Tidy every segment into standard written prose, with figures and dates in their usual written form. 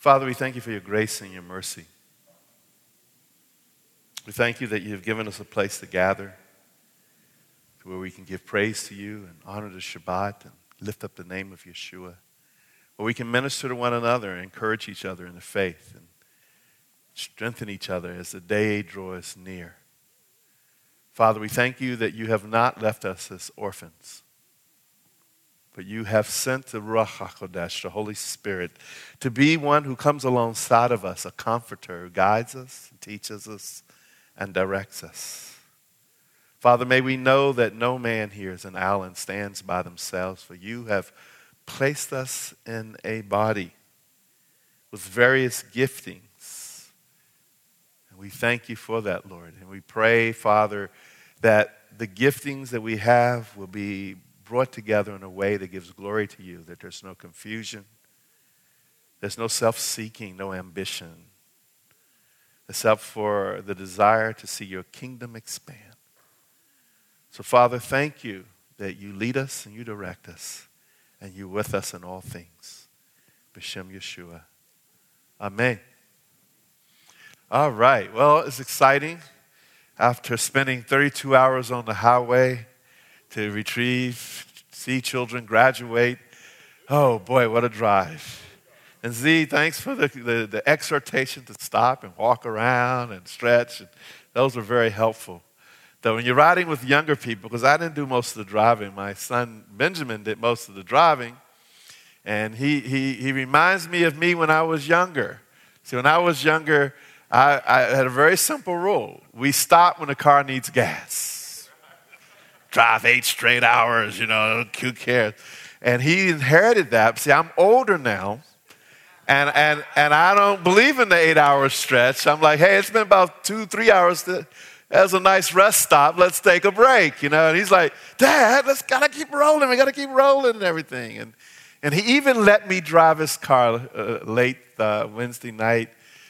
Father, we thank you for your grace and your mercy. We thank you that you have given us a place to gather, where we can give praise to you and honor the Shabbat and lift up the name of Yeshua, where we can minister to one another and encourage each other in the faith and strengthen each other as the day draws near. Father, we thank you that you have not left us as orphans, but you have sent the Ruach HaKodesh, the Holy Spirit, to be one who comes alongside of us, a comforter who guides us, teaches us, and directs us. Father, may we know that no man here is an island, stands by themselves, for you have placed us in a body with various giftings. And we thank you for that, Lord. And we pray, Father, that the giftings that we have will be brought together in a way that gives glory to you, that there's no confusion, there's no self-seeking, no ambition, except for the desire to see your kingdom expand. So, Father, thank you that you lead us and you direct us, and you're with us in all things. B'Shem Yeshua. Amen. All right. Well, it's exciting. After spending 32 hours on the highway to retrieve, see children graduate, oh boy, what a drive. And Z, thanks for the exhortation to stop and walk around and stretch. And those were very helpful. Though when you're riding with younger people, because I didn't do most of the driving, my son Benjamin did most of the driving, and he reminds me of me when I was younger. See, when I was younger, I had a very simple rule. We stop when the car needs gas. Drive 8 straight hours, who cares? And he inherited that. See, I'm older now, and I don't believe in the 8-hour stretch. I'm like, hey, it's been about 2-3 hours. That's a nice rest stop. Let's take a break, And he's like, Dad, gotta keep rolling. We gotta keep rolling and everything. And he even let me drive his car late Wednesday night.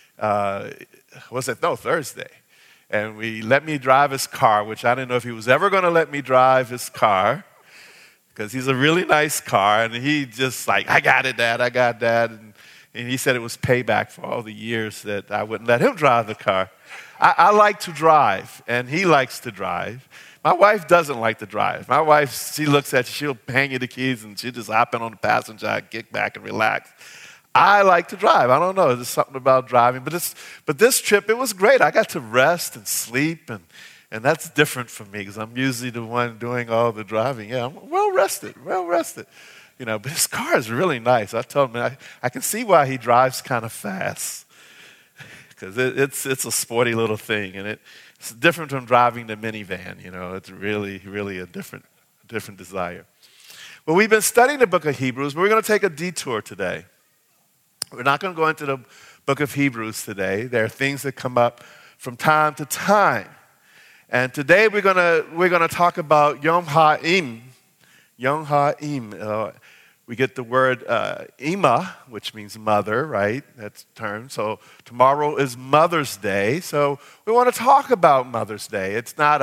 Thursday. And we let me drive his car, which I didn't know if he was ever going to let me drive his car, because he's a really nice car. And he just like, I got it, Dad, I got that. And he said it was payback for all the years that I wouldn't let him drive the car. I like to drive, and he likes to drive. My wife doesn't like to drive. My wife, she looks at you, she'll hang you the keys, and she'll just hop in on the passenger side, kick back, and relax. I like to drive. I don't know. There's something about driving. But this trip, it was great. I got to rest and sleep, and that's different for me because I'm usually the one doing all the driving. Yeah, I'm well rested. But his car is really nice. I told him, I can see why he drives kind of fast, because it's a sporty little thing, and it's different from driving the minivan. It's really, really a different desire. Well, we've been studying the book of Hebrews, but we're going to take a detour today. We're not going to go into the book of Hebrews today. There are things that come up from time to time. And today we're going to talk about Yom Ha'im. Yom Ha'im. We get the word Ima, which means mother, right? That's the term. So tomorrow is Mother's Day. So we want to talk about Mother's Day. It's not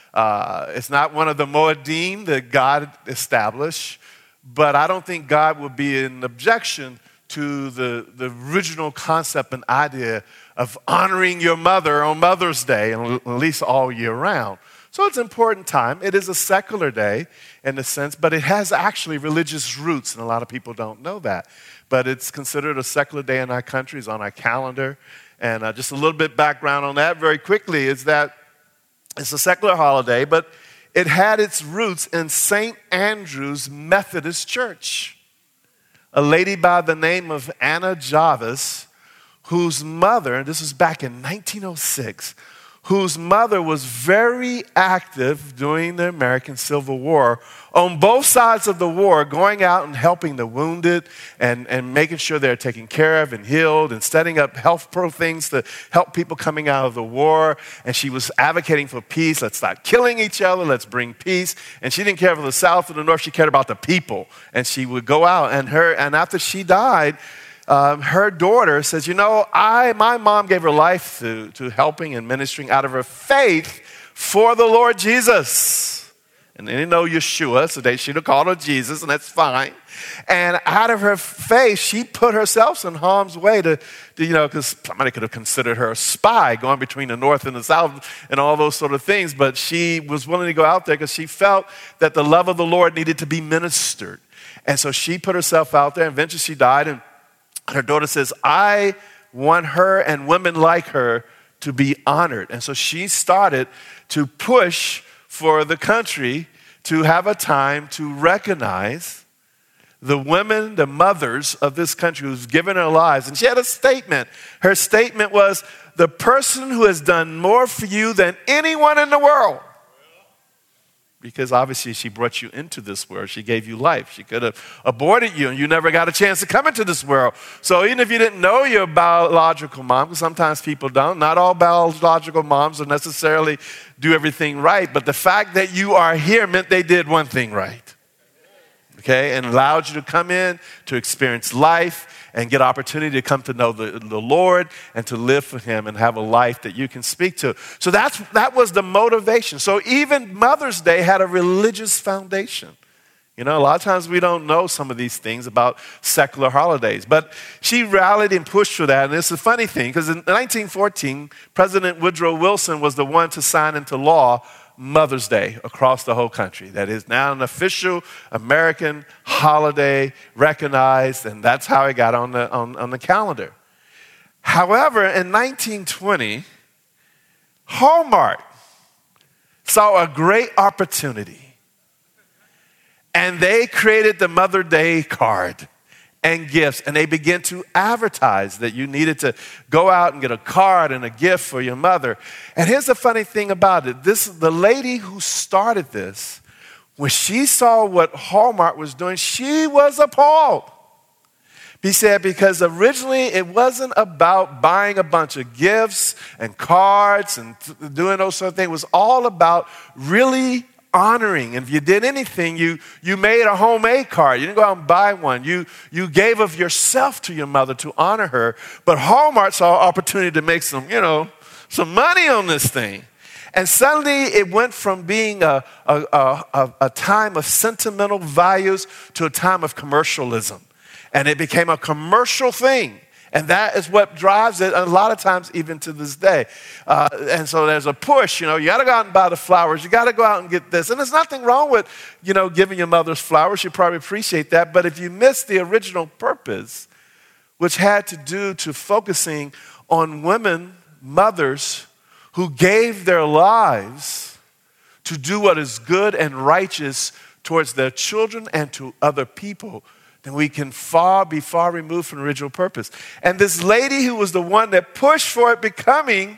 one of the Moedim that God established, but I don't think God would be an objection to the original concept and idea of honoring your mother on Mother's Day, and at least all year round. So it's an important time. It is a secular day in a sense, but it has actually religious roots, and a lot of people don't know that. But it's considered a secular day in our country. It's on our calendar. And just a little bit background on that very quickly is that it's a secular holiday, but it had its roots in St. Andrew's Methodist Church. A lady by the name of Anna Jarvis, whose mother, and this was back in 1906, whose mother was very active during the American Civil War on both sides of the war, going out and helping the wounded and making sure they're taken care of and healed and setting up health pro things to help people coming out of the war. And she was advocating for peace. Let's stop killing each other. Let's bring peace. And she didn't care for the South or the North. She cared about the people. And she would go out, and after she died, her daughter says, my mom gave her life to helping and ministering out of her faith for the Lord Jesus. And they didn't know Yeshua, so they should have called her Jesus, and that's fine. And out of her faith, she put herself in harm's way to because somebody could have considered her a spy going between the north and the south and all those sort of things. But she was willing to go out there because she felt that the love of the Lord needed to be ministered. And so she put herself out there, and eventually she died. And her daughter says, I want her and women like her to be honored. And so she started to push for the country to have a time to recognize the women, the mothers of this country who's given her lives. And she had a statement. Her statement was, the person who has done more for you than anyone in the world. Because obviously she brought you into this world. She gave you life. She could have aborted you and you never got a chance to come into this world. So even if you didn't know your biological mom, because sometimes people don't, not all biological moms will necessarily do everything right, but the fact that you are here meant they did one thing right. Okay, and allowed you to come in to experience life and get opportunity to come to know the Lord and to live for Him and have a life that you can speak to. So that was the motivation. So even Mother's Day had a religious foundation. You know, a lot of times we don't know some of these things about secular holidays. But she rallied and pushed for that. And it's a funny thing, because in 1914, President Woodrow Wilson was the one to sign into law Mother's Day across the whole country. That is now an official American holiday recognized, and that's how it got on the calendar. However, in 1920, Hallmark saw a great opportunity, and they created the Mother's Day card and gifts, and they began to advertise that you needed to go out and get a card and a gift for your mother. And here's the funny thing about it. The lady who started this, when she saw what Hallmark was doing, she was appalled. He said, because originally it wasn't about buying a bunch of gifts and cards and doing those sort of things. It was all about really honoring. And if you did anything, you made a homemade card. You didn't go out and buy one. You gave of yourself to your mother to honor her. But Hallmark saw an opportunity to make some money on this thing. And suddenly it went from being a time of sentimental values to a time of commercialism. And it became a commercial thing. And that is what drives it a lot of times even to this day. And so there's a push, you got to go out and buy the flowers. You got to go out and get this. And there's nothing wrong with, giving your mother's flowers. You probably appreciate that. But if you miss the original purpose, which had to do to focusing on women, mothers, who gave their lives to do what is good and righteous towards their children and to other people, then we can be far removed from the original purpose. And this lady who was the one that pushed for it becoming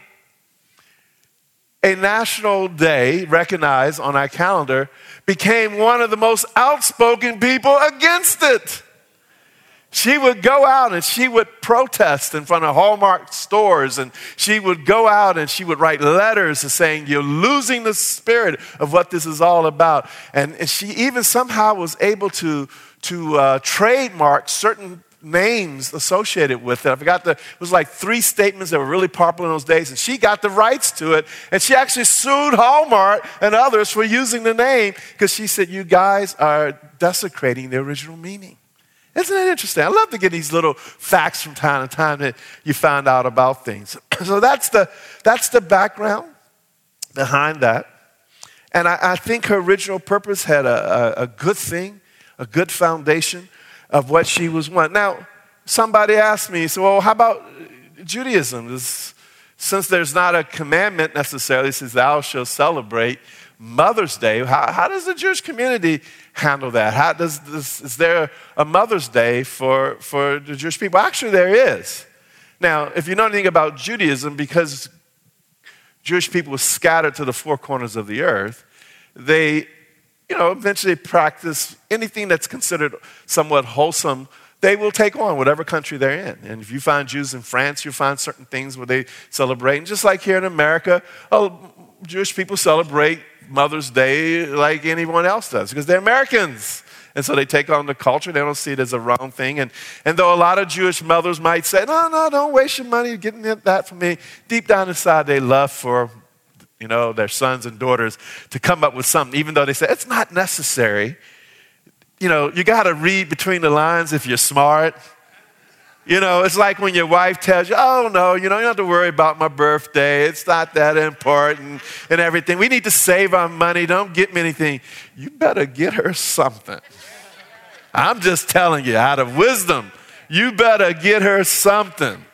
a national day recognized on our calendar became one of the most outspoken people against it. She would go out and she would protest in front of Hallmark stores, and she would go out and she would write letters saying, you're losing the spirit of what this is all about. And she even somehow was able to trademark certain names associated with it. I forgot it was like 3 statements that were really popular in those days, and she got the rights to it, and she actually sued Hallmark and others for using the name because she said, you guys are desecrating the original meaning. Isn't that interesting? I love to get these little facts from time to time that you find out about things. So that's the background behind that. And I think her original purpose had a good thing, a good foundation of what she was wanting. Now, somebody asked me, so, well, how about Judaism? Since there's not a commandment necessarily, says thou shalt celebrate Mother's Day, how does the Jewish community handle that? Is there a Mother's Day for the Jewish people? Actually, there is. Now, if you know anything about Judaism, because Jewish people were scattered to the 4 corners of the earth, they eventually practice anything that's considered somewhat wholesome. They will take on whatever country they're in. And if you find Jews in France, you find certain things where they celebrate. And just like here in America, Jewish people celebrate Mother's Day like anyone else does because they're Americans. And so they take on the culture. They don't see it as a wrong thing. And though a lot of Jewish mothers might say, no, don't waste your money getting that for me, deep down inside they love for their sons and daughters to come up with something, even though they say it's not necessary. You got to read between the lines if you're smart. It's like when your wife tells you, oh, no, you don't have to worry about my birthday. It's not that important and everything. We need to save our money. Don't get me anything. You better get her something. I'm just telling you, out of wisdom, you better get her something.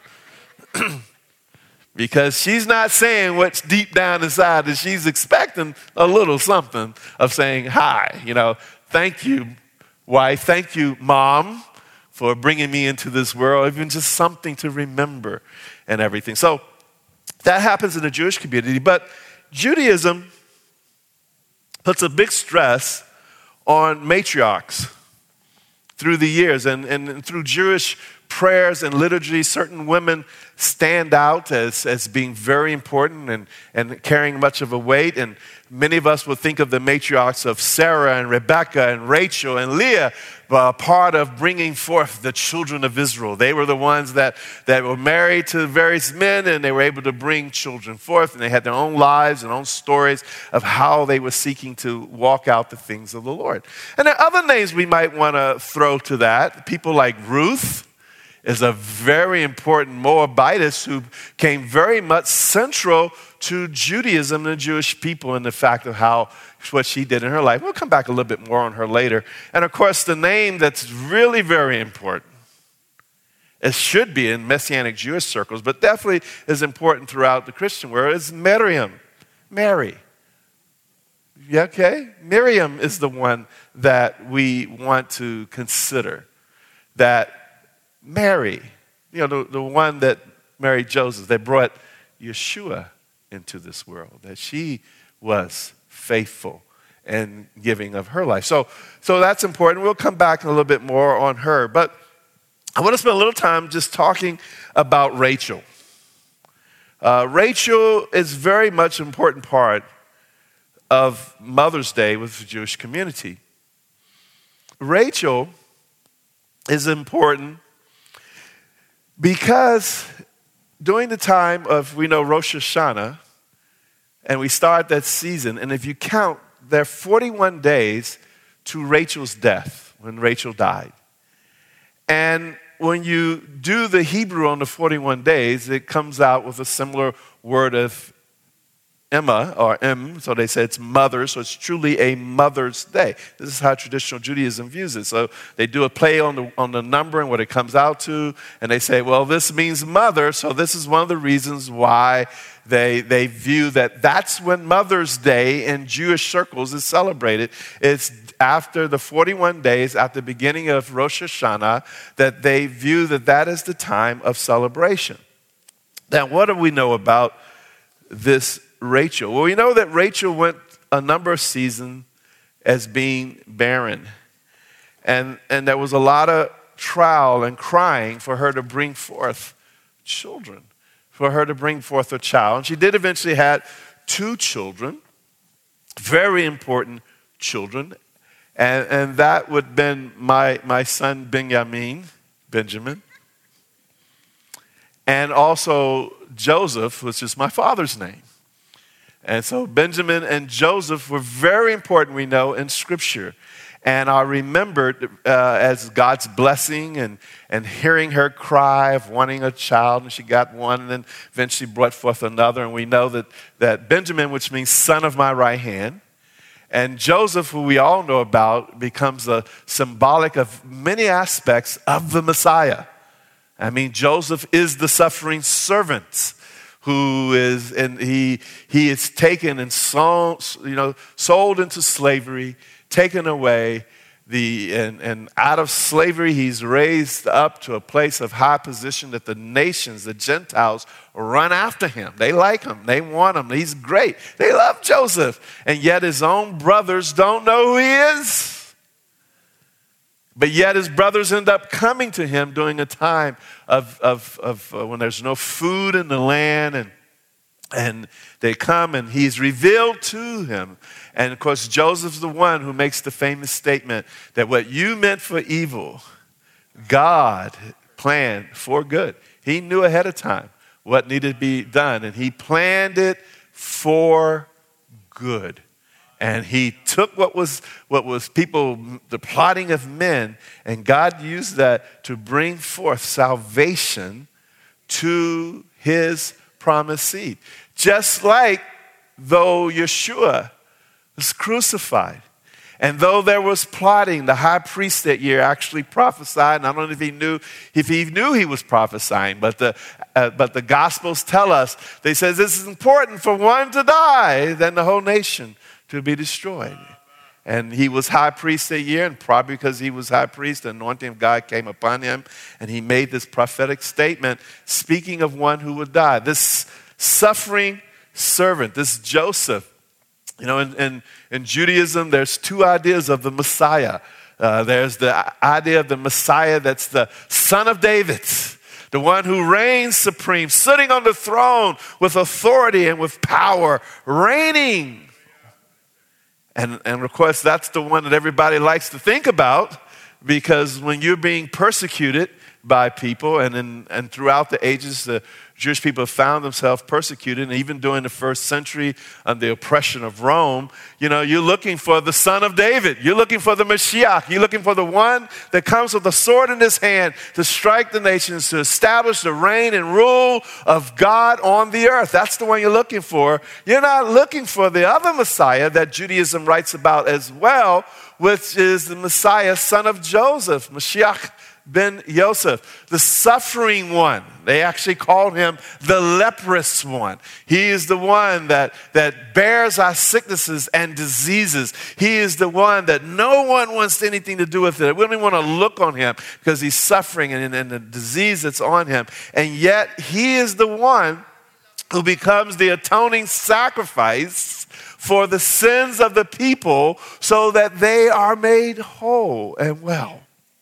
Because she's not saying what's deep down inside, and she's expecting a little something of saying, hi, thank you, wife. Thank you, mom, for bringing me into this world, even just something to remember and everything. So that happens in the Jewish community, but Judaism puts a big stress on matriarchs through the years, and through Jewish prayers and liturgy, certain women stand out as being very important and carrying much of a weight. And many of us will think of the matriarchs of Sarah and Rebecca and Rachel and Leah, part of bringing forth the children of Israel. They were the ones that were married to various men, and they were able to bring children forth, and they had their own lives and own stories of how they were seeking to walk out the things of the Lord. And there are other names we might want to throw to that. People like Ruth is a very important Moabitess who came very much central to Judaism and the Jewish people, and the fact of what she did in her life. We'll come back a little bit more on her later. And of course, the name that's really very important, it should be in Messianic Jewish circles, but definitely is important throughout the Christian world, is Miriam, Mary. Yeah, okay? Miriam is the one that we want to consider. That Mary, the one that married Joseph, that brought Yeshua into this world, that she was faithful and giving of her life. So that's important. We'll come back a little bit more on her. But I want to spend a little time just talking about Rachel. Rachel is very much an important part of Mother's Day with the Jewish community. Rachel is important because during the time of, we know, Rosh Hashanah, and we start that season, and if you count, there are 41 days to Rachel's death, when Rachel died. And when you do the Hebrew on the 41 days, it comes out with a similar word of Emma, or Em, so they say it's mother, so it's truly a Mother's Day. This is how traditional Judaism views it. So they do a play on the number and what it comes out to, and they say, well, this means mother, so this is one of the reasons why they view that that's when Mother's Day in Jewish circles is celebrated. It's after the 41 days, at the beginning of Rosh Hashanah, that they view that is the time of celebration. Now, what do we know about this Rachel? Well, we know that Rachel went a number of seasons as being barren. And there was a lot of trial and crying for her to bring forth children, for her to bring forth a child. And she did eventually have 2 children, very important children. And that would have been my son Benjamin, and also Joseph, which is my father's name. And so Benjamin and Joseph were very important, we know, in Scripture. And are remembered as God's blessing and hearing her cry of wanting a child. And she got one and then eventually brought forth another. And we know that Benjamin, which means son of my right hand, and Joseph, who we all know about, becomes a symbolic of many aspects of the Messiah. I mean, Joseph is the suffering servant who is, and he is taken and sold into slavery, taken away, and out of slavery he's raised up to a place of high position that the nations, the Gentiles, run after him. They like him. They want him. He's great. They love Joseph. And yet his own brothers don't know who he is. But yet his brothers end up coming to him during a time of when there's no food in the land, and they come and he's revealed to him. And of course, Joseph's the one who makes the famous statement that what you meant for evil, God planned for good. He knew ahead of time what needed to be done, and he planned it for good. And he took what was people, the plotting of men, and God used that to bring forth salvation to his promised seed. Just like though Yeshua was crucified, and though there was plotting, the high priest that year actually prophesied. And I don't know if he knew he was prophesying, but the Gospels tell us, they says this is important for one to die than the whole nation to be destroyed. And he was high priest that year, and probably because he was high priest, the anointing of God came upon him, and he made this prophetic statement speaking of one who would die. This suffering servant, this Joseph. You know, in Judaism, there's two ideas of the Messiah. There's the idea of the Messiah that's the son of David, the one who reigns supreme, sitting on the throne with authority and with power, reigning. And of course, that's the one that everybody likes to think about, because when you're being persecuted by people, and throughout the ages, the Jewish people have found themselves persecuted, and even during the first century under the oppression of Rome, you know, you're looking for the son of David. You're looking for the Mashiach. You're looking for the one that comes with a sword in his hand to strike the nations, to establish the reign and rule of God on the earth. That's the one you're looking for. You're not looking for the other Messiah that Judaism writes about as well, which is the Messiah, son of Joseph, Mashiach ben Yosef, the suffering one. They actually called him the leprous one. He is the one that bears our sicknesses and diseases. He is the one that no one wants anything to do with it. We don't even want to look on him because he's suffering and the disease that's on him. And yet he is the one who becomes the atoning sacrifice for the sins of the people so that they are made whole and well.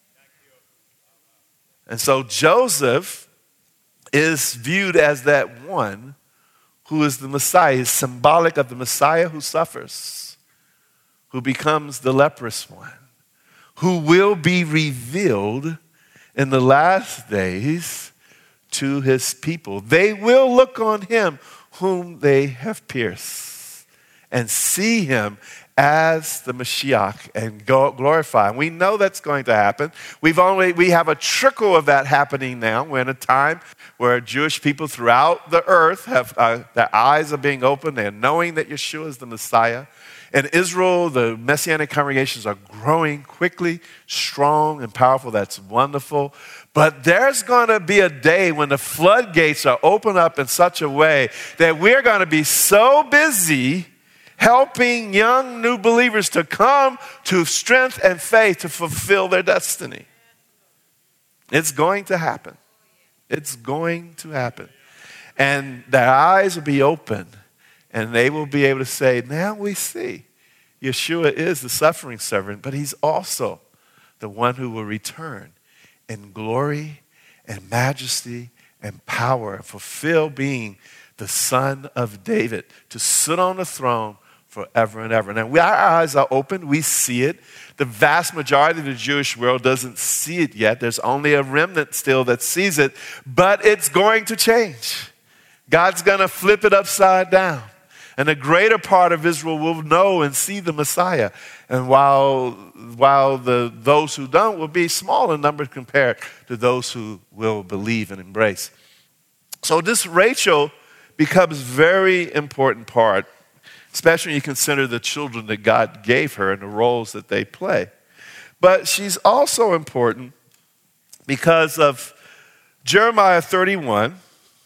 And so Joseph is viewed as that one who is the Messiah. He's symbolic of the Messiah who suffers, who becomes the leprous one, who will be revealed in the last days to his people. They will look on him whom they have pierced and see him as the Mashiach and glorify. And we know that's going to happen. We have a trickle of that happening now. We're in a time where Jewish people throughout the earth have their eyes are being opened. They're knowing that Yeshua is the Messiah. In Israel, the Messianic congregations are growing quickly, strong and powerful. That's wonderful. But there's going to be a day when the floodgates are opened up in such a way that we're going to be so busy helping young new believers to come to strength and faith to fulfill their destiny. It's going to happen. It's going to happen. And their eyes will be open, and they will be able to say, now we see Yeshua is the suffering servant, but he's also the one who will return in glory and majesty and power and fulfill being the Son of David, to sit on the throne forever and ever. Now, our eyes are open. We see it. The vast majority of the Jewish world doesn't see it yet. There's only a remnant still that sees it, but it's going to change. God's going to flip it upside down. And a greater part of Israel will know and see the Messiah. And while those who don't will be small in number compared to those who will believe and embrace. So this Rachel becomes very important part, especially when you consider the children that God gave her and the roles that they play. But she's also important because of Jeremiah 31,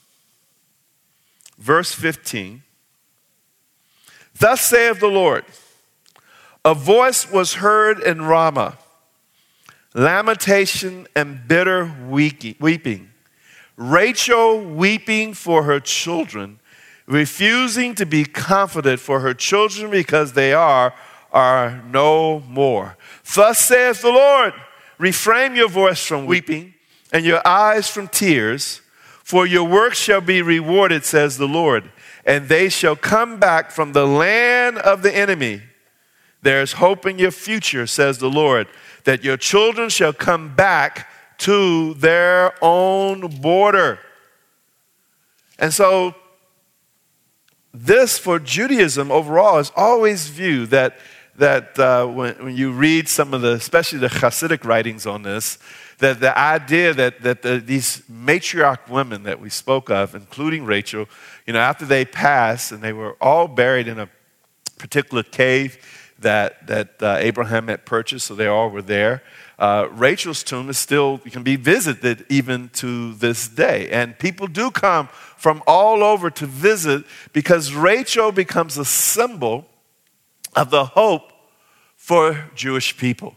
verse 15. Thus saith the Lord, a voice was heard in Ramah, lamentation and bitter weeping. Rachel weeping for her children, refusing to be comforted for her children because they are no more. Thus saith the Lord, refrain your voice from weeping and your eyes from tears, for your work shall be rewarded, says the Lord, and they shall come back from the land of the enemy. There is hope in your future, says the Lord, that your children shall come back to their own border. And so this for Judaism overall is always viewed that when you read some of the, especially the Hasidic writings on this, that the idea that these matriarch women that we spoke of, including Rachel, after they passed and they were all buried in a particular cave that Abraham had purchased, so they all were there. Rachel's tomb can be visited even to this day. And people do come from all over to visit because Rachel becomes a symbol of the hope for Jewish people.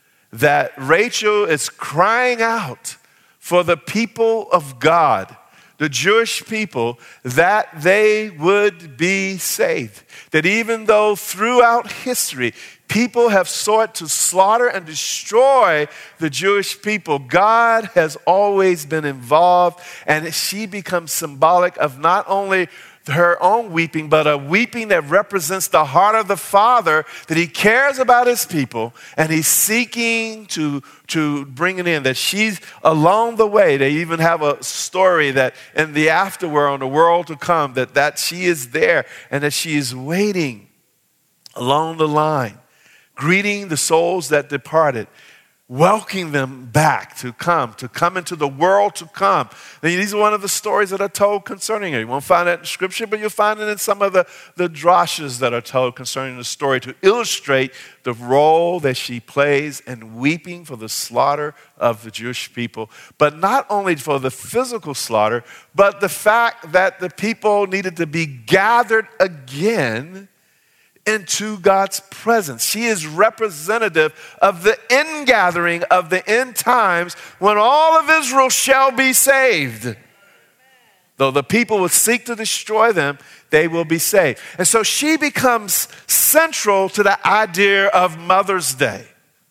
That Rachel is crying out for the people of God, the Jewish people, that they would be saved. That even though throughout history, people have sought to slaughter and destroy the Jewish people, God has always been involved, and she becomes symbolic of not only her own weeping, but a weeping that represents the heart of the Father, that he cares about his people, and he's seeking to bring it in, that she's along the way. They even have a story that in the afterworld, in the world to come, that she is there, and that she is waiting along the line, greeting the souls that departed, welcoming them back to come into the world to come. Now, these are one of the stories that are told concerning her. You won't find that in Scripture, but you'll find it in some of the drashas that are told concerning the story to illustrate the role that she plays in weeping for the slaughter of the Jewish people. But not only for the physical slaughter, but the fact that the people needed to be gathered again into God's presence. She is representative of the ingathering of the end times when all of Israel shall be saved. Though the people would seek to destroy them, they will be saved. And so she becomes central to the idea of Mother's Day.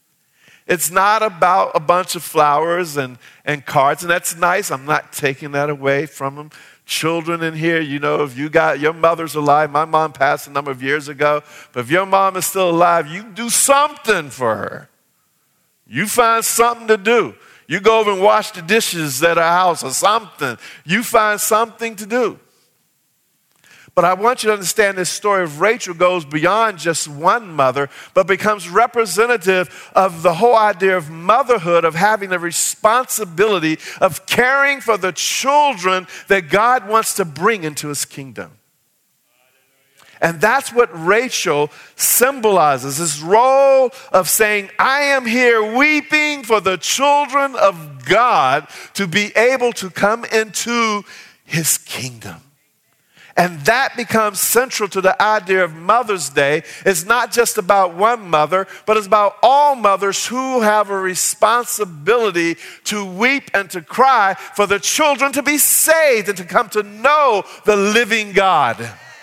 It's not about a bunch of flowers and cards, and that's nice. I'm not taking that away from them. Children in here, if you got your mother's alive, my mom passed a number of years ago, but if your mom is still alive, you do something for her. You find something to do. You go over and wash the dishes at her house or something. You find something to do. But I want you to understand this story of Rachel goes beyond just one mother, but becomes representative of the whole idea of motherhood, of having the responsibility of caring for the children that God wants to bring into his kingdom. And that's what Rachel symbolizes, this role of saying, I am here weeping for the children of God to be able to come into his kingdom. And that becomes central to the idea of Mother's Day. It's not just about one mother, but it's about all mothers who have a responsibility to weep and to cry for the children to be saved and to come to know the living God.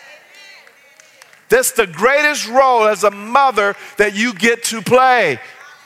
That's the greatest role as a mother that you get to play.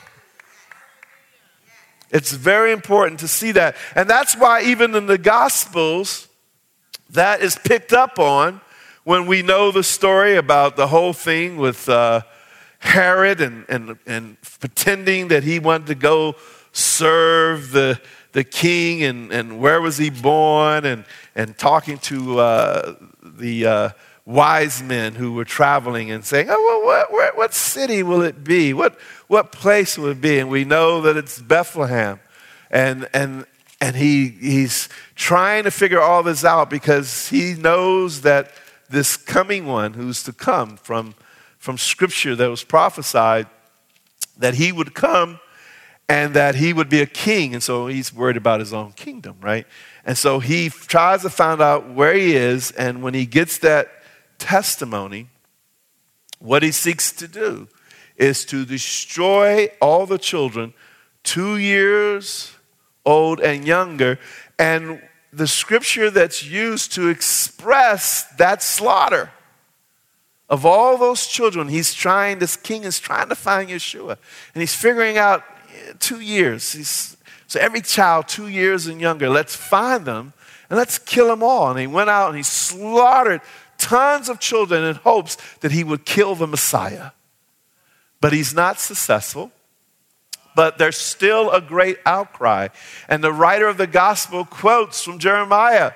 It's very important to see that. And that's why even in the Gospels, that is picked up on when we know the story about the whole thing with Herod and pretending that he wanted to go serve the king and where was he born and talking to the wise men who were traveling and saying, oh, well, what city will it be? What place will it be? And we know that it's Bethlehem. And he's trying to figure all this out because he knows that this coming one who's to come from Scripture that was prophesied, that he would come and that he would be a king. And so he's worried about his own kingdom, right? And so he tries to find out where he is. And when he gets that testimony, what he seeks to do is to destroy all the children 2 years old and younger, and the scripture that's used to express that slaughter of all those children, this king is trying to find Yeshua, and he's figuring out 2 years. So every child 2 years and younger, let's find them and let's kill them all. And he went out and he slaughtered tons of children in hopes that he would kill the Messiah. But he's not successful. But there's still a great outcry. And the writer of the gospel quotes from Jeremiah,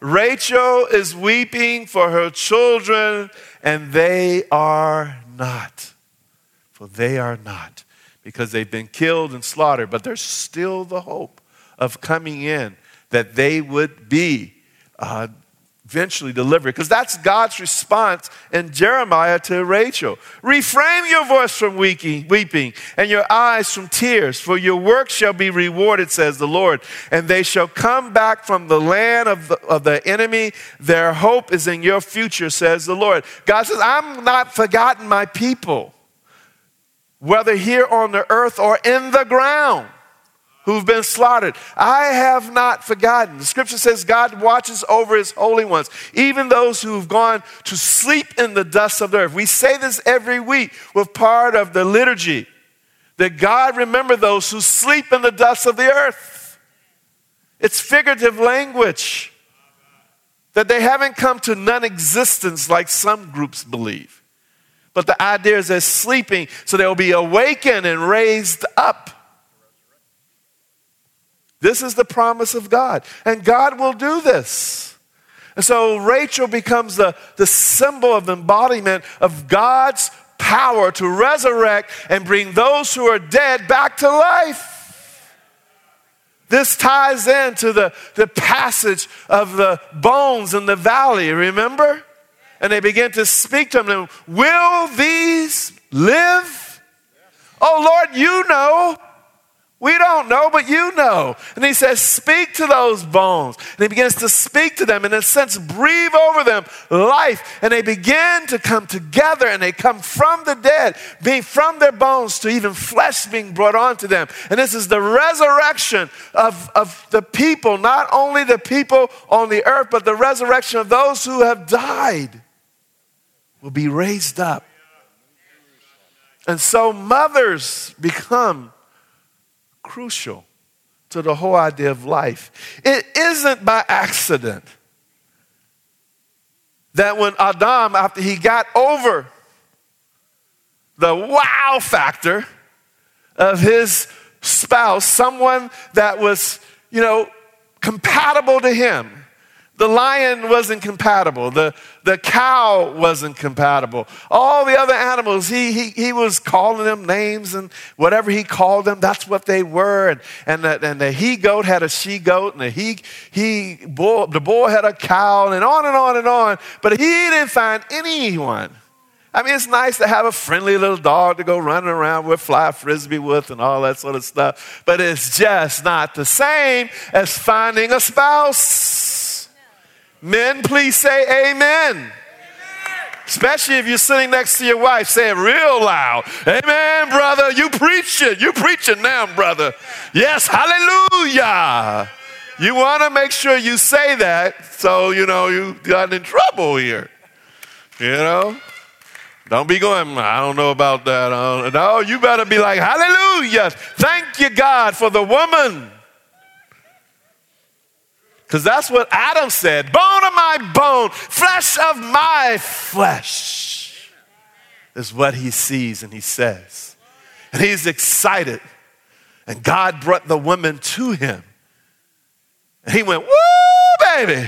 Rachel is weeping for her children, and they are not. For they are not, because they've been killed and slaughtered. But there's still the hope of coming in, that they would be eventually delivered. Because that's God's response in Jeremiah to Rachel. Refrain your voice from weeping and your eyes from tears, for your work shall be rewarded, says the Lord. And they shall come back from the land of the enemy. Their hope is in your future, says the Lord. God says, I'm not forgotten my people, whether here on the earth or in the ground, who've been slaughtered. I have not forgotten. The scripture says God watches over his holy ones, even those who've gone to sleep in the dust of the earth. We say this every week with part of the liturgy, that God remember those who sleep in the dust of the earth. It's figurative language, that they haven't come to non-existence like some groups believe. But the idea is they're sleeping, so they'll be awakened and raised up. This is the promise of God, and God will do this. And so Rachel becomes the symbol of embodiment of God's power to resurrect and bring those who are dead back to life. This ties into the passage of the bones in the valley, remember? And they begin to speak to them. Will these live? Oh, Lord, you know. We don't know, but you know. And he says, speak to those bones. And he begins to speak to them, in a sense, breathe over them life. And they begin to come together, and they come from the dead, being from their bones to even flesh being brought onto them. And this is the resurrection of the people, not only the people on the earth, but the resurrection of those who have died will be raised up. And so mothers become crucial to the whole idea of life. It isn't by accident that when Adam, after he got over the wow factor of his spouse, someone that was, compatible to him. The lion wasn't compatible. The cow wasn't compatible. All the other animals, he was calling them names, and whatever he called them, that's what they were. And the he-goat had a she-goat, and the bull had a cow, and on and on and on. But he didn't find anyone. I mean, it's nice to have a friendly little dog to go running around with, fly a frisbee with, and all that sort of stuff. But it's just not the same as finding a spouse. Men, please say amen. Amen. Especially if you're sitting next to your wife, say it real loud. Amen, brother. You preaching. You preaching now, brother. Yes, hallelujah. You want to make sure you say that so, you got in trouble here. Don't be going, I don't know about that. No, you better be like, hallelujah. Thank you, God, for the woman. Because that's what Adam said. Bone of my bone, flesh of my flesh is what he sees and he says. And he's excited. And God brought the woman to him. And he went, woo, baby.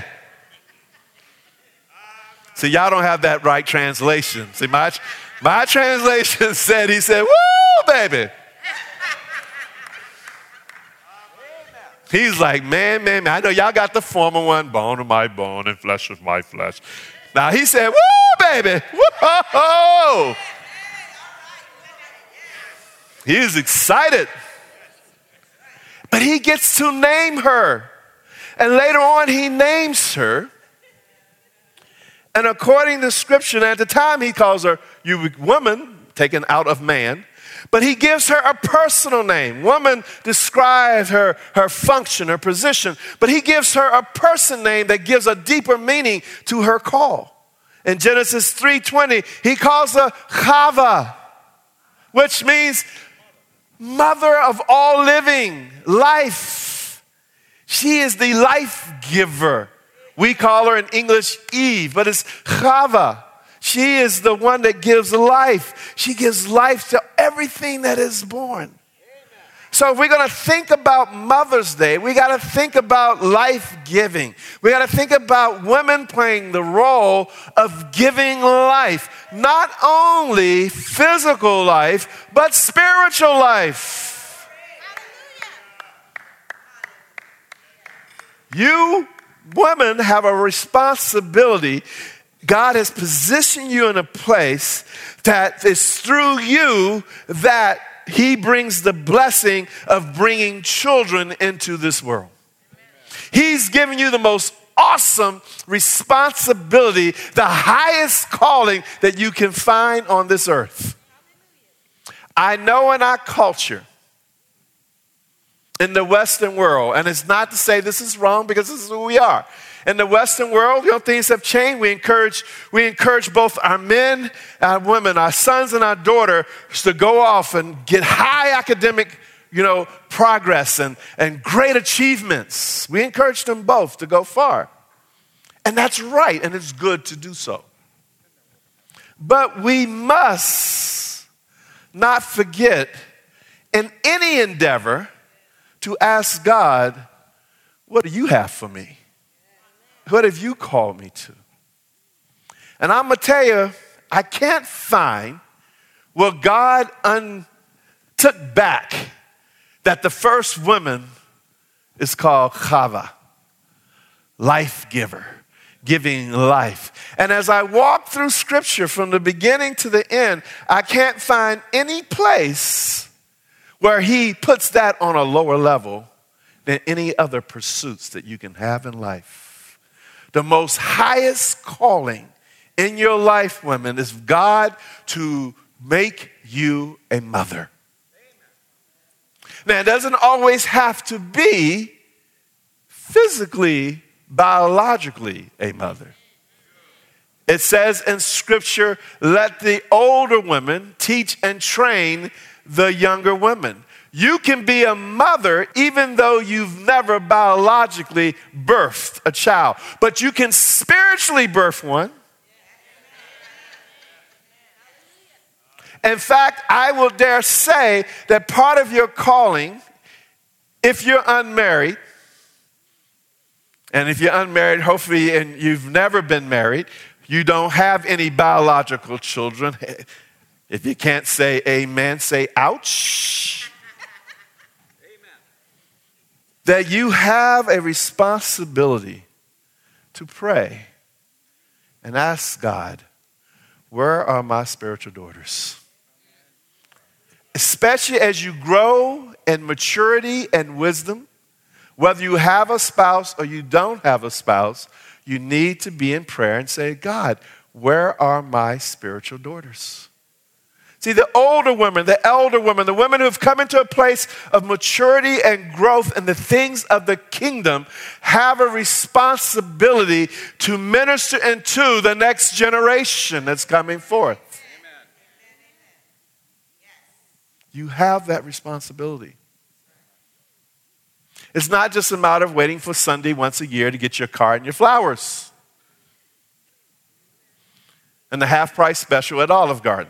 See, y'all don't have that right translation. See, my translation said, he said, woo, baby. He's like, man, I know y'all got the former one, bone of my bone and flesh of my flesh. Now he said, woo, baby, whoa. He's excited. But he gets to name her. And later on, he names her. And according to scripture, at the time he calls her, you woman, taken out of man. But he gives her a personal name. Woman describes her function, her position. But he gives her a person name that gives a deeper meaning to her call. In Genesis 3:20, he calls her Chava, which means mother of all living, life. She is the life giver. We call her in English Eve, but it's Chava. She is the one that gives life. She gives life to everything that is born. So if we're going to think about Mother's Day, we got to think about life-giving. We got to think about women playing the role of giving life. Not only physical life, but spiritual life. You women have a responsibility. God has positioned you in a place that is through you that He brings the blessing of bringing children into this world. He's given you the most awesome responsibility, the highest calling that you can find on this earth. I know in our culture, in the Western world, and it's not to say this is wrong because this is who we are. In the Western world, things have changed. We encourage both our men, our women, our sons and our daughters to go off and get high academic, progress and great achievements. We encourage them both to go far. And that's right, and it's good to do so. But we must not forget in any endeavor to ask God, what do you have for me? What have you called me to? And I'm going to tell you, I can't find what God took back that the first woman is called Chava, life giver, giving life. And as I walk through Scripture from the beginning to the end, I can't find any place where He puts that on a lower level than any other pursuits that you can have in life. The most highest calling in your life, women, is God to make you a mother. Now, it doesn't always have to be physically, biologically a mother. It says in Scripture, let the older women teach and train the younger women. You can be a mother even though you've never biologically birthed a child, but you can spiritually birth one. In fact, I will dare say that part of your calling, if you're unmarried, and if you're unmarried, hopefully, and you've never been married, you don't have any biological children. If you can't say amen, say ouch. That you have a responsibility to pray and ask God, where are my spiritual daughters? Especially as you grow in maturity and wisdom, whether you have a spouse or you don't have a spouse, you need to be in prayer and say, God, where are my spiritual daughters? See, the older women, the elder women, the women who have come into a place of maturity and growth in the things of the kingdom have a responsibility to minister into the next generation that's coming forth. Amen. You have that responsibility. It's not just a matter of waiting for Sunday once a year to get your card and your flowers and the half-price special at Olive Garden.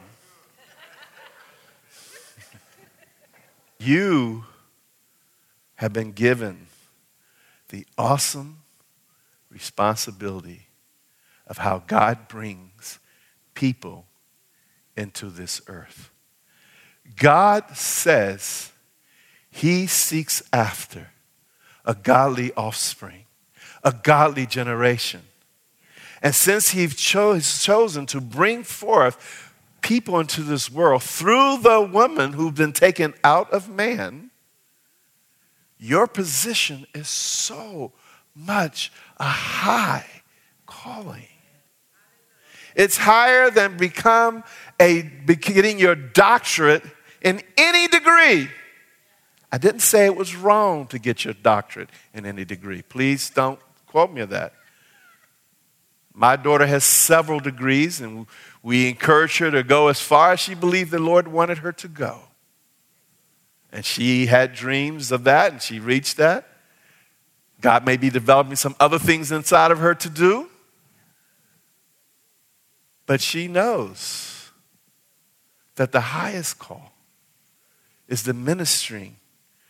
You have been given the awesome responsibility of how God brings people into this earth. God says He seeks after a godly offspring, a godly generation. And since He's chosen to bring forth people into this world through the woman who've been taken out of man, your position is so much a high calling. It's higher than getting your doctorate in any degree. I didn't say it was wrong to get your doctorate in any degree. Please don't quote me on that. My daughter has several degrees, and we encourage her to go as far as she believed the Lord wanted her to go. And she had dreams of that, and she reached that. God may be developing some other things inside of her to do. But she knows that the highest call is the ministering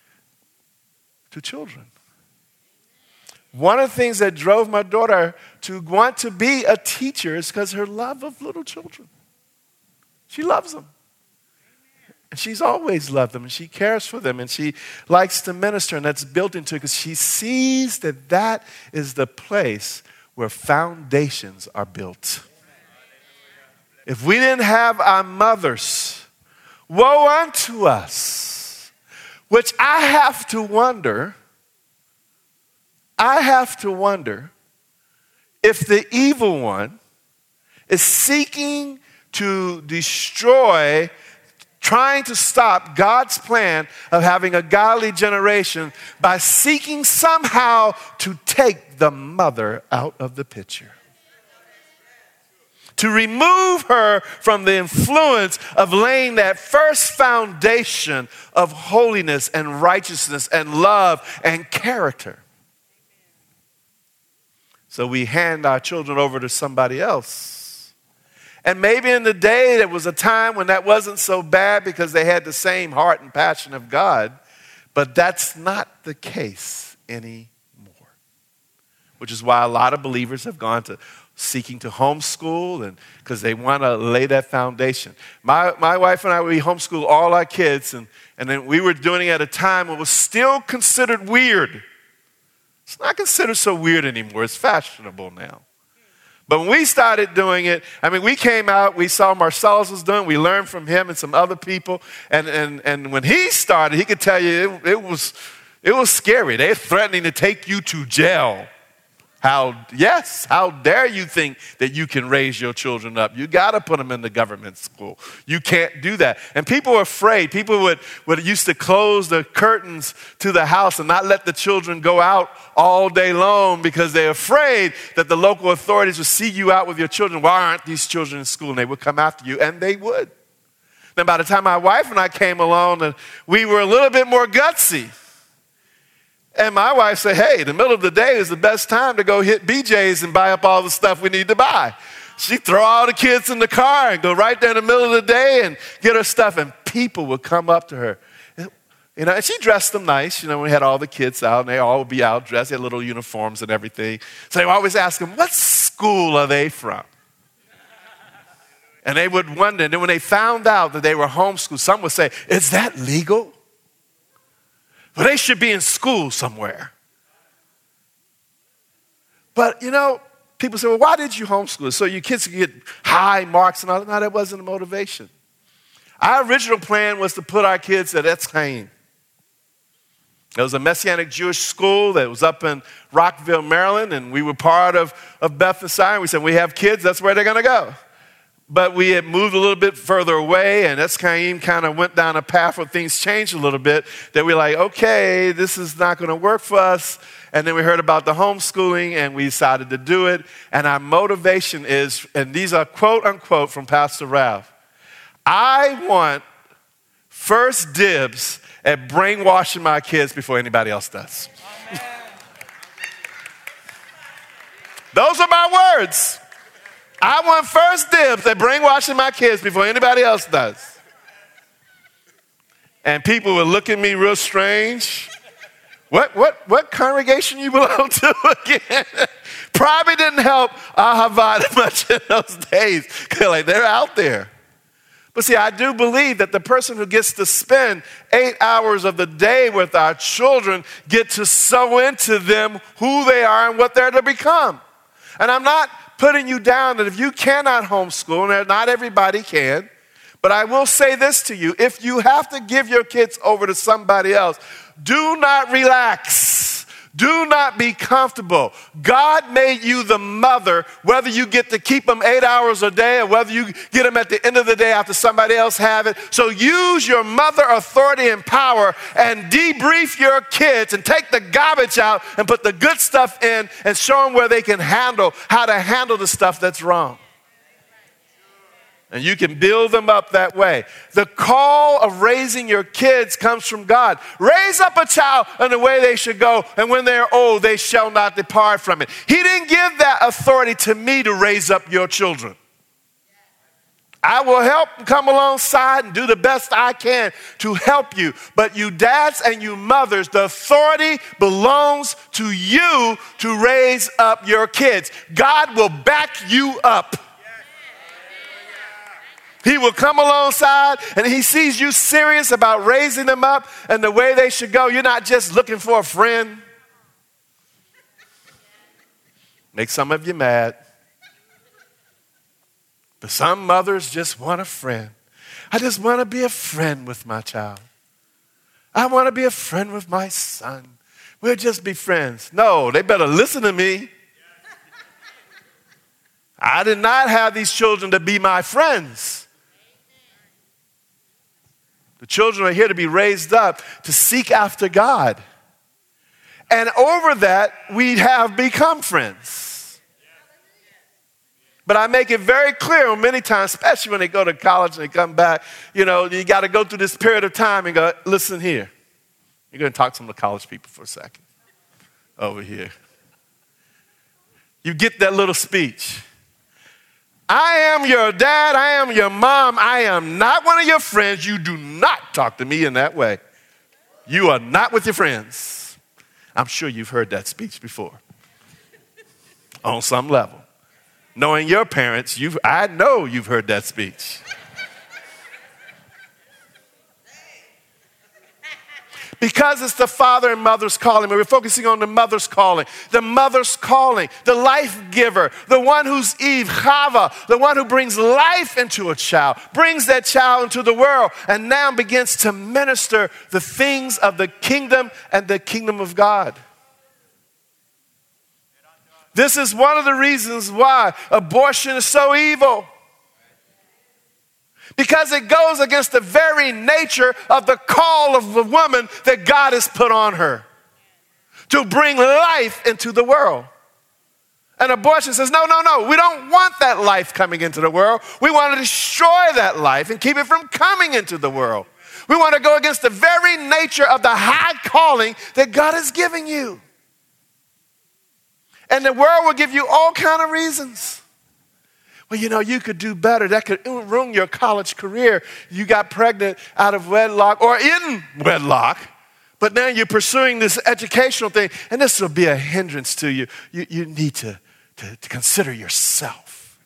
to children. One of the things that drove my daughter to want to be a teacher is because her love of little children. She loves them. And she's always loved them, and she cares for them, and she likes to minister, and that's built into it because she sees that that is the place where foundations are built. If we didn't have our mothers, woe unto us, which I have to wonder if the evil one is seeking to destroy, trying to stop God's plan of having a godly generation by seeking somehow to take the mother out of the picture. To remove her from the influence of laying that first foundation of holiness and righteousness and love and character. So we hand our children over to somebody else. And maybe in the day there was a time when that wasn't so bad because they had the same heart and passion of God. But that's not the case anymore. Which is why a lot of believers have gone to seeking to homeschool, and because they want to lay that foundation. My wife and I, we homeschool all our kids, and then we were doing it at a time when it was still considered weird. It's not considered so weird anymore. It's fashionable now. But when we started doing it, I mean, we came out, we saw Marcellus was doing, we learned from him and some other people, and when he started, he could tell you it was scary. They're threatening to take you to jail. How dare you think that you can raise your children up? You got to put them in the government school. You can't do that. And people were afraid. People would used to close the curtains to the house and not let the children go out all day long because they're afraid that the local authorities would see you out with your children. Why aren't these children in school? And they would come after you, and they would. Then by the time my wife and I came along, we were a little bit more gutsy. And my wife said, hey, the middle of the day is the best time to go hit BJ's and buy up all the stuff we need to buy. She'd throw all the kids in the car and go right there in the middle of the day and get her stuff. And people would come up to her. And she dressed them nice. We had all the kids out, and they all would be out dressed. They had little uniforms and everything. So they would always ask them, what school are they from? And they would wonder. And then when they found out that they were homeschooled, some would say, is that legal? Well, they should be in school somewhere. But, people say, well, why did you homeschool? So your kids could get high marks and all that. No, that wasn't the motivation. Our original plan was to put our kids at Etz Chaim. There was a Messianic Jewish school that was up in Rockville, Maryland, and we were part of Beth Messiah. We said, we have kids, that's where they're going to go. But we had moved a little bit further away, and Etz Chaim kind of went down a path where things changed a little bit, that we're like, okay, this is not going to work for us. And then we heard about the homeschooling, and we decided to do it. And our motivation is, and these are quote unquote from Pastor Ralph, I want first dibs at brainwashing my kids before anybody else does. Those are my words. I want first dibs at brainwashing my kids before anybody else does. And people would look at me real strange. What congregation you belong to again? Probably didn't help Ahavad much in those days. Like, they're out there. But see, I do believe that the person who gets to spend 8 hours of the day with our children get to sow into them who they are and what they're to become. And I'm not putting you down that if you cannot homeschool, and not everybody can, but I will say this to you, if you have to give your kids over to somebody else, do not relax. Do not be comfortable. God made you the mother, whether you get to keep them 8 hours a day or whether you get them at the end of the day after somebody else have it. So use your mother authority and power and debrief your kids and take the garbage out and put the good stuff in and show them where they can how to handle the stuff that's wrong. And you can build them up that way. The call of raising your kids comes from God. Raise up a child in the way they should go, and when they're old, they shall not depart from it. He didn't give that authority to me to raise up your children. I will help come alongside and do the best I can to help you. But you dads and you mothers, the authority belongs to you to raise up your kids. God will back you up. He will come alongside and he sees you serious about raising them up and the way they should go. You're not just looking for a friend. Make some of you mad. But some mothers just want a friend. I just want to be a friend with my child. I want to be a friend with my son. We'll just be friends. No, they better listen to me. I did not have these children to be my friends. The children are here to be raised up to seek after God. And over that, we have become friends. But I make it very clear many times, especially when they go to college and they come back, you got to go through this period of time and go, listen here. You're going to talk to some of the college people for a second. Over here. You get that little speech. I am your dad. I am your mom. I am not one of your friends. You do not talk to me in that way. You are not with your friends. I'm sure you've heard that speech before. On some level. Knowing your parents, I know you've heard that speech. Because it's the father and mother's calling. We're focusing on the mother's calling. The mother's calling, the life giver, the one who's Eve, Chava, the one who brings life into a child, brings that child into the world, and now begins to minister the things of the kingdom and the kingdom of God. This is one of the reasons why abortion is so evil. Because it goes against the very nature of the call of the woman that God has put on her to bring life into the world. And abortion says, no, we don't want that life coming into the world. We want to destroy that life and keep it from coming into the world. We want to go against the very nature of the high calling that God is giving you. And the world will give you all kinds of reasons. Well, you could do better. That could ruin your college career. You got pregnant out of wedlock or in wedlock, but now you're pursuing this educational thing, and this will be a hindrance to you. You need to consider yourself.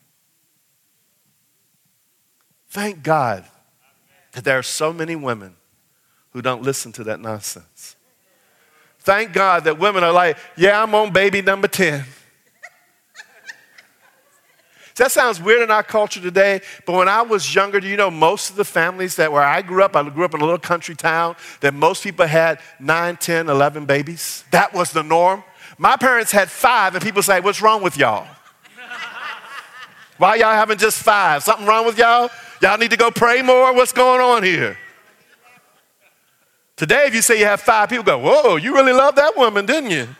Thank God that there are so many women who don't listen to that nonsense. Thank God that women are like, yeah, I'm on baby number 10. That sounds weird in our culture today, but when I was younger, do you know most of the families where I grew up in a little country town, that most people had 9, 10, 11 babies? That was the norm. My parents had 5, and people say, what's wrong with y'all? Why y'all having just 5? Something wrong with y'all? Y'all need to go pray more? What's going on here? Today, if you say you have 5, people go, whoa, you really love that woman, didn't you?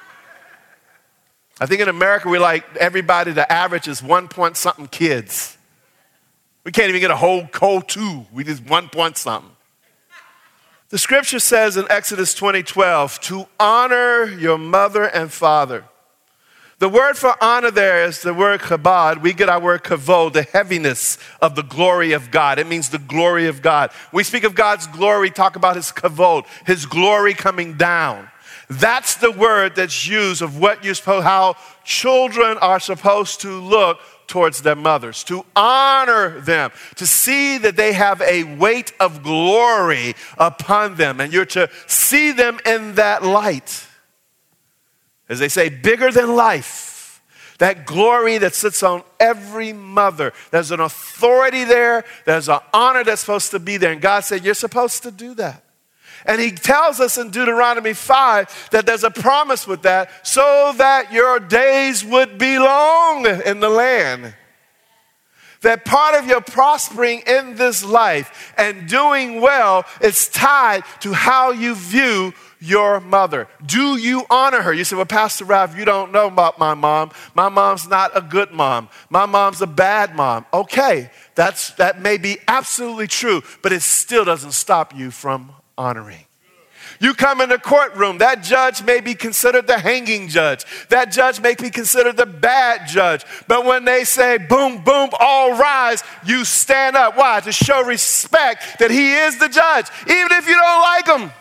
I think in America, we're like everybody, the average is 1 point something kids. We can't even get a whole 2. We just 1 point something. The scripture says in Exodus 20:12, to honor your mother and father. The word for honor there is the word kabod. We get our word kavod, the heaviness of the glory of God. It means the glory of God. When we speak of God's glory, talk about his kavod, his glory coming down. That's the word that's used of how children are supposed to look towards their mothers, to honor them, to see that they have a weight of glory upon them, and you're to see them in that light. As they say, bigger than life. That glory that sits on every mother. There's an authority there. There's an honor that's supposed to be there. And God said, you're supposed to do that. And he tells us in Deuteronomy 5 that there's a promise with that so that your days would be long in the land. That part of your prospering in this life and doing well is tied to how you view your mother. Do you honor her? You say, well, Pastor Ralph, you don't know about my mom. My mom's not a good mom. My mom's a bad mom. Okay, that may be absolutely true, but it still doesn't stop you from honoring. You come in the courtroom, that judge may be considered the hanging judge. That judge may be considered the bad judge. But when they say, boom, boom, all rise, you stand up. Why? To show respect that he is the judge, even if you don't like him.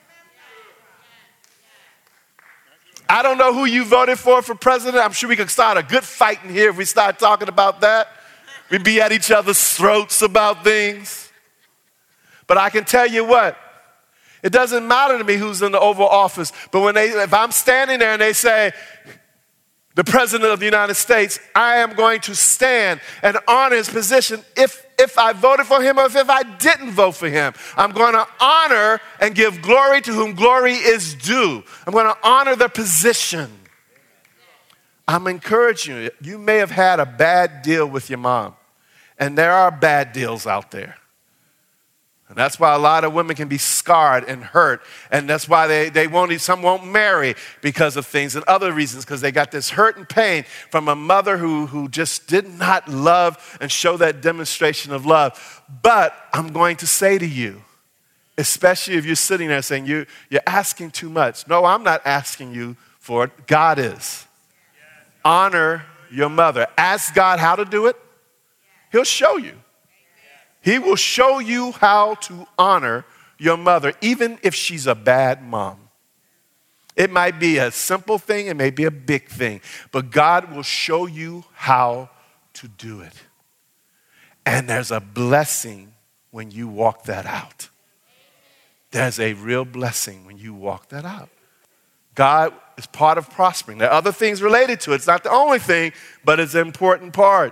I don't know who you voted for president. I'm sure we could start a good fight in here if we start talking about that. We'd be at each other's throats about things. But I can tell you what, it doesn't matter to me who's in the Oval Office, but if I'm standing there and they say, the President of the United States, I am going to stand and honor his position if I voted for him or if I didn't vote for him. I'm going to honor and give glory to whom glory is due. I'm going to honor the position. I'm encouraging you. You may have had a bad deal with your mom, and there are bad deals out there. And that's why a lot of women can be scarred and hurt. And that's why some won't marry because of things and other reasons, because they got this hurt and pain from a mother who just did not love and show that demonstration of love. But I'm going to say to you, especially if you're sitting there saying you're asking too much. No, I'm not asking you for it. God is. Honor your mother. Ask God how to do it. He'll show you. He will show you how to honor your mother, even if she's a bad mom. It might be a simple thing, it may be a big thing, but God will show you how to do it. And there's a blessing when you walk that out. There's a real blessing when you walk that out. God is part of prospering. There are other things related to it. It's not the only thing, but it's an important part.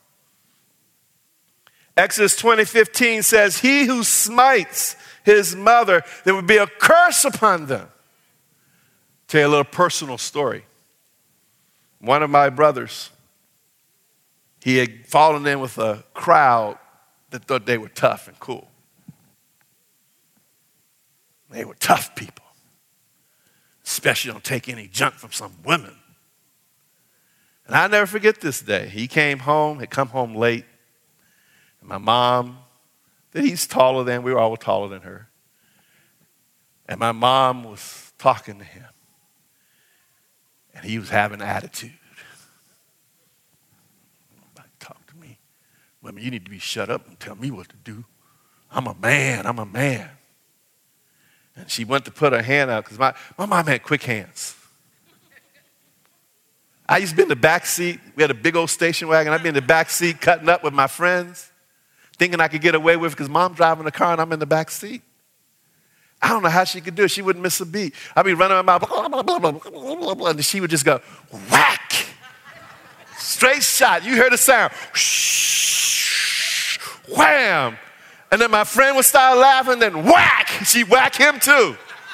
Exodus 20:15 says, he who smites his mother, there would be a curse upon them. Tell you a little personal story. One of my brothers, he had fallen in with a crowd that thought they were tough and cool. They were tough people. Especially don't take any junk from some women. And I'll never forget this day. He came home, had come home late. My mom, that he's taller than, we were all taller than her. And my mom was talking to him. And he was having attitude. Nobody talk to me. Women, you need to be shut up and tell me what to do. I'm a man. And she went to put her hand out because my mom had quick hands. I used to be in the back seat. We had a big old station wagon. I'd be in the back seat cutting up with my friends, thinking I could get away with it because mom's driving the car and I'm in the back seat. I don't know how she could do it. She wouldn't miss a beat. I'd be running my mouth, blah, blah, blah, blah, blah, blah, blah, and she would just go, whack. Straight shot. You heard the sound. Shh, wham. And then my friend would start laughing, then whack. She'd whack him too.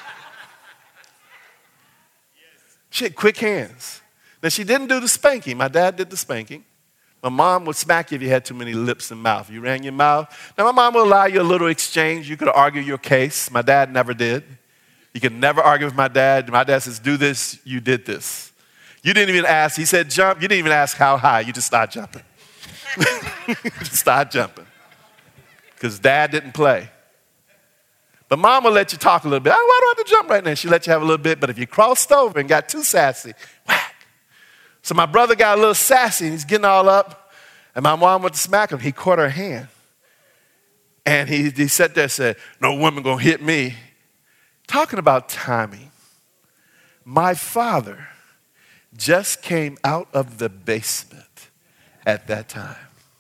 She had quick hands. Now, she didn't do the spanking. My dad did the spanking. My mom would smack you if you had too many lips and mouth. You ran your mouth. Now, my mom would allow you a little exchange. You could argue your case. My dad never did. You could never argue with my dad. My dad says, do this, you did this. You didn't even ask. He said, jump. You didn't even ask how high. You just start jumping. Just start jumping. Because dad didn't play. But mom will let you talk a little bit. Why do I have to jump right now? She let you have a little bit. But if you crossed over and got too sassy, whack. So my brother got a little sassy, and he's getting all up, and my mom went to smack him. He caught her hand. And he sat there and said, no woman gonna hit me. Talking about timing. My father just came out of the basement at that time.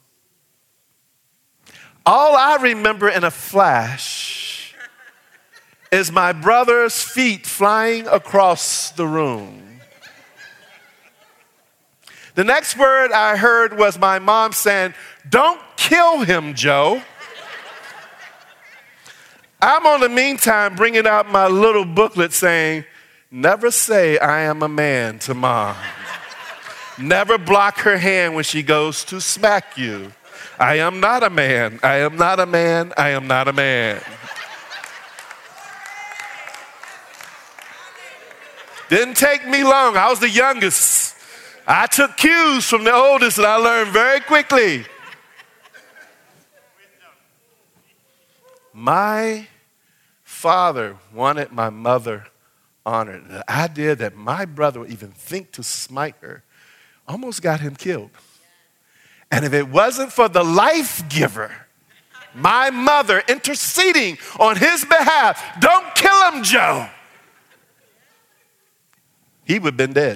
All I remember in a flash is my brother's feet flying across the room. The next word I heard was my mom saying, don't kill him, Joe. I'm on the meantime bringing out my little booklet saying, never say I am a man to mom. Never block her hand when she goes to smack you. I am not a man. I am not a man. I am not a man. Didn't take me long. I was the youngest. I took cues from the oldest and I learned very quickly. My father wanted my mother honored. The idea that my brother would even think to smite her almost got him killed. And if it wasn't for the life giver, my mother interceding on his behalf, don't kill him, Joe, he would have been dead.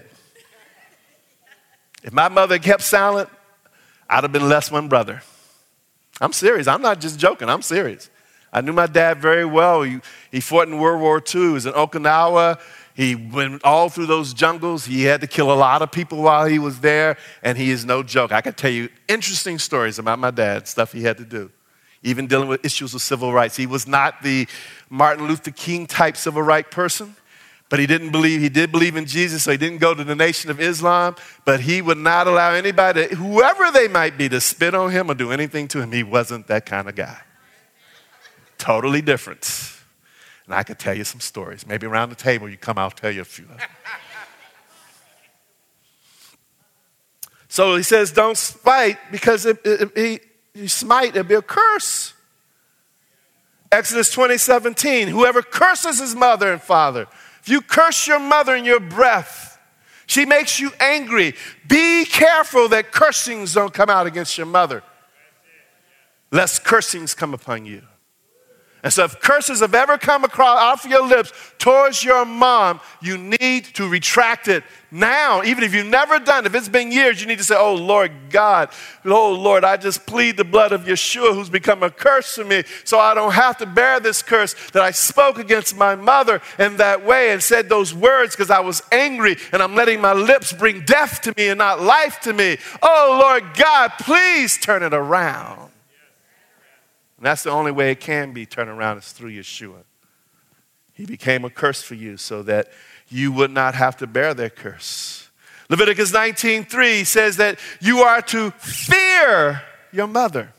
If my mother kept silent, I'd have been less one brother. I'm serious. I'm not just joking. I'm serious. I knew my dad very well. He fought in World War II. He was in Okinawa. He went all through those jungles. He had to kill a lot of people while he was there, and he is no joke. I could tell you interesting stories about my dad, stuff he had to do, even dealing with issues of civil rights. He was not the Martin Luther King type civil rights person, but he did believe in Jesus, so he didn't go to the Nation of Islam, but he would not allow anybody, whoever they might be, to spit on him or do anything to him. He wasn't that kind of guy. Totally different. And I could tell you some stories. Maybe around the table you come, I'll tell you a few of them. So he says, don't spite, because if you smite, it'll be a curse. Exodus 20:17, whoever curses his mother and father, if you curse your mother in your breath, she makes you angry. Be careful that cursings don't come out against your mother, lest cursings come upon you. And so if curses have ever come across off your lips towards your mom, you need to retract it now. Even if you've never done it, if it's been years, you need to say, oh, Lord God, oh, Lord, I just plead the blood of Yeshua who's become a curse to me so I don't have to bear this curse that I spoke against my mother in that way and said those words because I was angry and I'm letting my lips bring death to me and not life to me. Oh, Lord God, please turn it around. And that's the only way it can be turned around is through Yeshua. He became a curse for you so that you would not have to bear their curse. Leviticus 19:3 says that you are to fear your mother.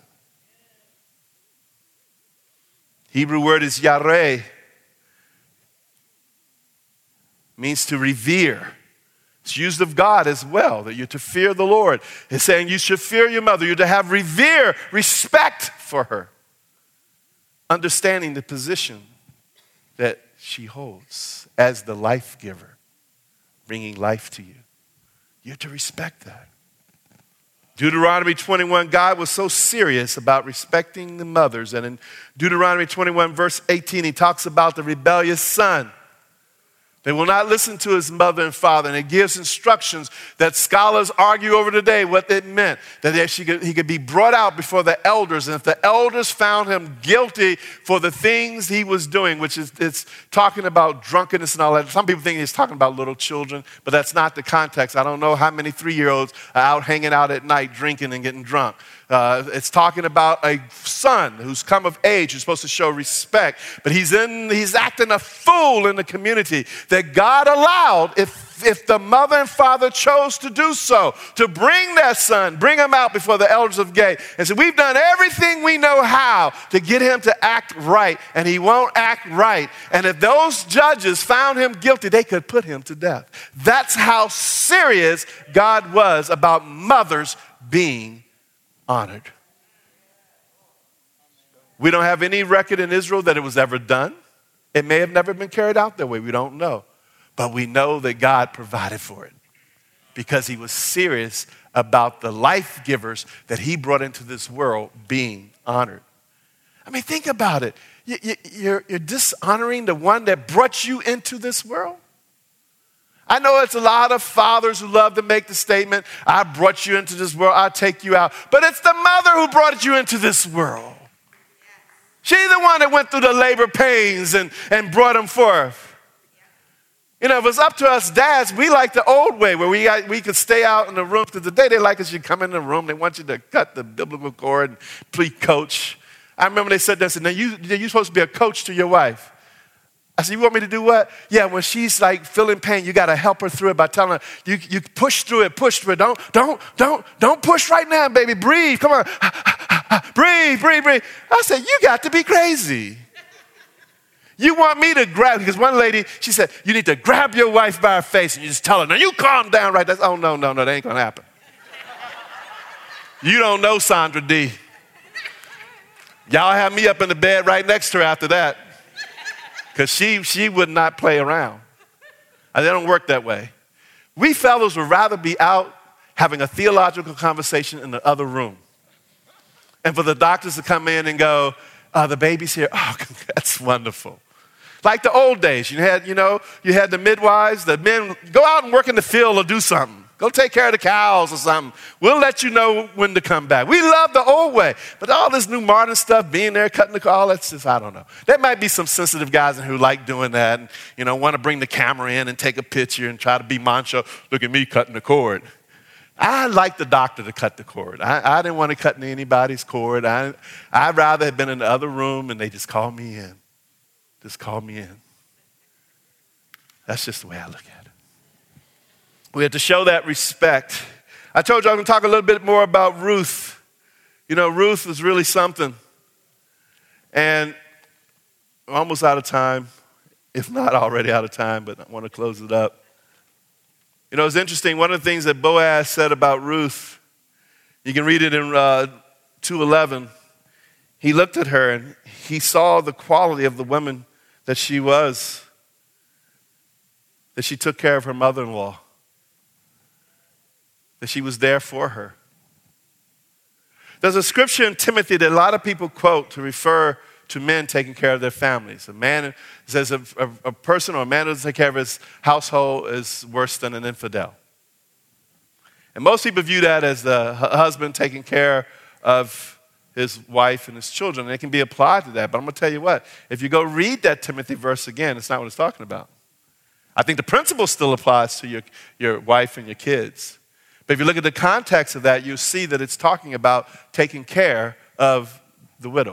Hebrew word is yareh. Means to revere. It's used of God as well, that you're to fear the Lord. It's saying you should fear your mother. You're to have respect for her. Understanding the position that she holds as the life giver, bringing life to you. You're to respect that. Deuteronomy 21, God was so serious about respecting the mothers. And in Deuteronomy 21, verse 18, he talks about the rebellious son. They will not listen to his mother and father. And it gives instructions that scholars argue over today what it meant. That he could be brought out before the elders. And if the elders found him guilty for the things he was doing, which is it's talking about drunkenness and all that. Some people think he's talking about little children, but that's not the context. I don't know how many 3-year-olds are out hanging out at night drinking and getting drunk. It's talking about a son who's come of age, who's supposed to show respect, but he's acting a fool in the community that God allowed, if the mother and father chose to do so, to bring their son, bring him out before the elders of Gay, and said, we've done everything we know how to get him to act right, and he won't act right. And if those judges found him guilty, they could put him to death. That's how serious God was about mothers being honored. We don't have any record in Israel that it was ever done. It may have never been carried out that way. We don't know. But we know that God provided for it because he was serious about the life givers that he brought into this world being honored. I mean, think about it. You're dishonoring the one that brought you into this world? I know it's a lot of fathers who love to make the statement, I brought you into this world, I'll take you out. But it's the mother who brought you into this world. She's the one that went through the labor pains and brought them forth. You know, if it's up to us dads, we like the old way where we could stay out in the room. Because today they like us, you come in the room, they want you to cut the biblical cord and please coach. I remember they said this, and then you're supposed to be a coach to your wife. I said, you want me to do what? Yeah, when she's like feeling pain, you got to help her through it by telling her, you push through it. Don't push right now, baby. Breathe, come on. Breathe. I said, you got to be crazy. You want me to grab, because one lady, she said, you need to grab your wife by her face and you just tell her, now you calm down right there. Oh, no, that ain't going to happen. You don't know Sandra D. Y'all have me up in the bed right next to her after that. because she would not play around. They don't work that way. We fellows would rather be out having a theological conversation in the other room. And for the doctors to come in and go, the baby's here. Oh, that's wonderful. Like the old days, you had the midwives, the men, go out and work in the field or do something. Go take care of the cows or something. We'll let you know when to come back. We love the old way. But all this new modern stuff, being there, cutting the all that's just, I don't know. There might be some sensitive guys who like doing that and, want to bring the camera in and take a picture and try to be macho. Look at me cutting the cord. I like the doctor to cut the cord. I didn't want to cut anybody's cord. I'd rather have been in the other room and they just called me in. Just called me in. That's just the way I look at it. We have to show that respect. I told you I'm going to talk a little bit more about Ruth. Ruth was really something. And I'm almost out of time, if not already out of time, but I want to close it up. It's interesting. One of the things that Boaz said about Ruth, you can read it in 2:11. He looked at her and he saw the quality of the woman that she was, that she took care of her mother-in-law, that she was there for her. There's a scripture in Timothy that a lot of people quote to refer to men taking care of their families. A man says a person or a man who doesn't take care of his household is worse than an infidel. And most people view that as the husband taking care of his wife and his children. And it can be applied to that. But I'm going to tell you what, if you go read that Timothy verse again, it's not what it's talking about. I think the principle still applies to your wife and your kids. But if you look at the context of that, you'll see that it's talking about taking care of the widow,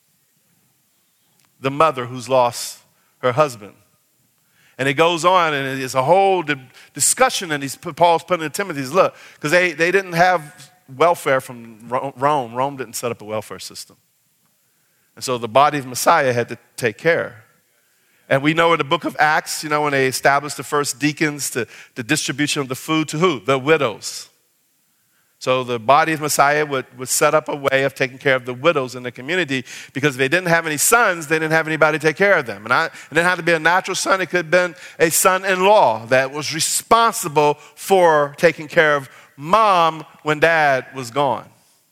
the mother who's lost her husband. And it goes on, and it's a whole discussion, and Paul's putting in Timothy's look, because they didn't have welfare from Rome. Rome didn't set up a welfare system. And so the body of Messiah had to take care. And we know in the book of Acts, when they established the first deacons, the distribution of the food to who? The widows. So the body of Messiah would set up a way of taking care of the widows in the community, because if they didn't have any sons, they didn't have anybody to take care of them. And it didn't have to be a natural son. It could have been a son-in-law that was responsible for taking care of mom when dad was gone.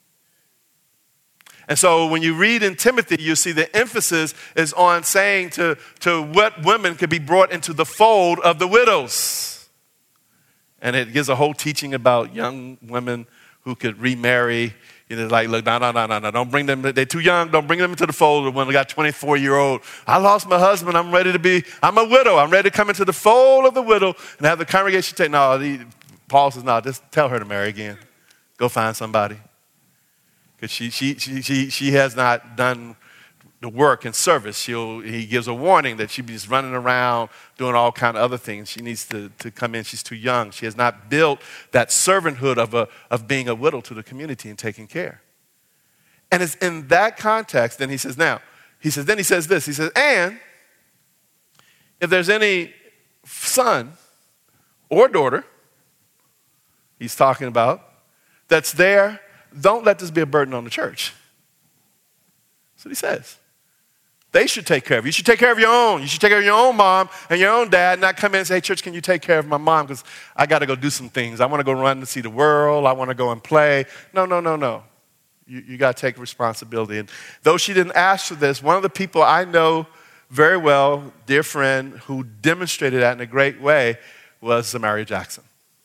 And so when you read in Timothy, you see the emphasis is on saying to what women could be brought into the fold of the widows. And it gives a whole teaching about young women who could remarry. Like, look, no, don't bring them, they're too young, don't bring them into the fold. When they got 24-year-old, I lost my husband, I'm a widow, I'm ready to come into the fold of the widow and have the congregation take, Paul says, no, just tell her to marry again. Go find somebody. Because she has not done the work and service. He gives a warning that she'll be just running around doing all kind of other things. She needs to come in. She's too young. She has not built that servanthood of being a widow to the community and taking care. And it's in that context, then he says this. He says, and if there's any son or daughter, he's talking about, that's there, don't let this be a burden on the church. That's what he says. They should take care of you. You should take care of your own. You should take care of your own mom and your own dad, not come in and say, hey, church, can you take care of my mom? Because I got to go do some things. I want to go run to see the world. I want to go and play. No. You got to take responsibility. And though she didn't ask for this, one of the people I know very well, dear friend, who demonstrated that in a great way was Samaria Jackson.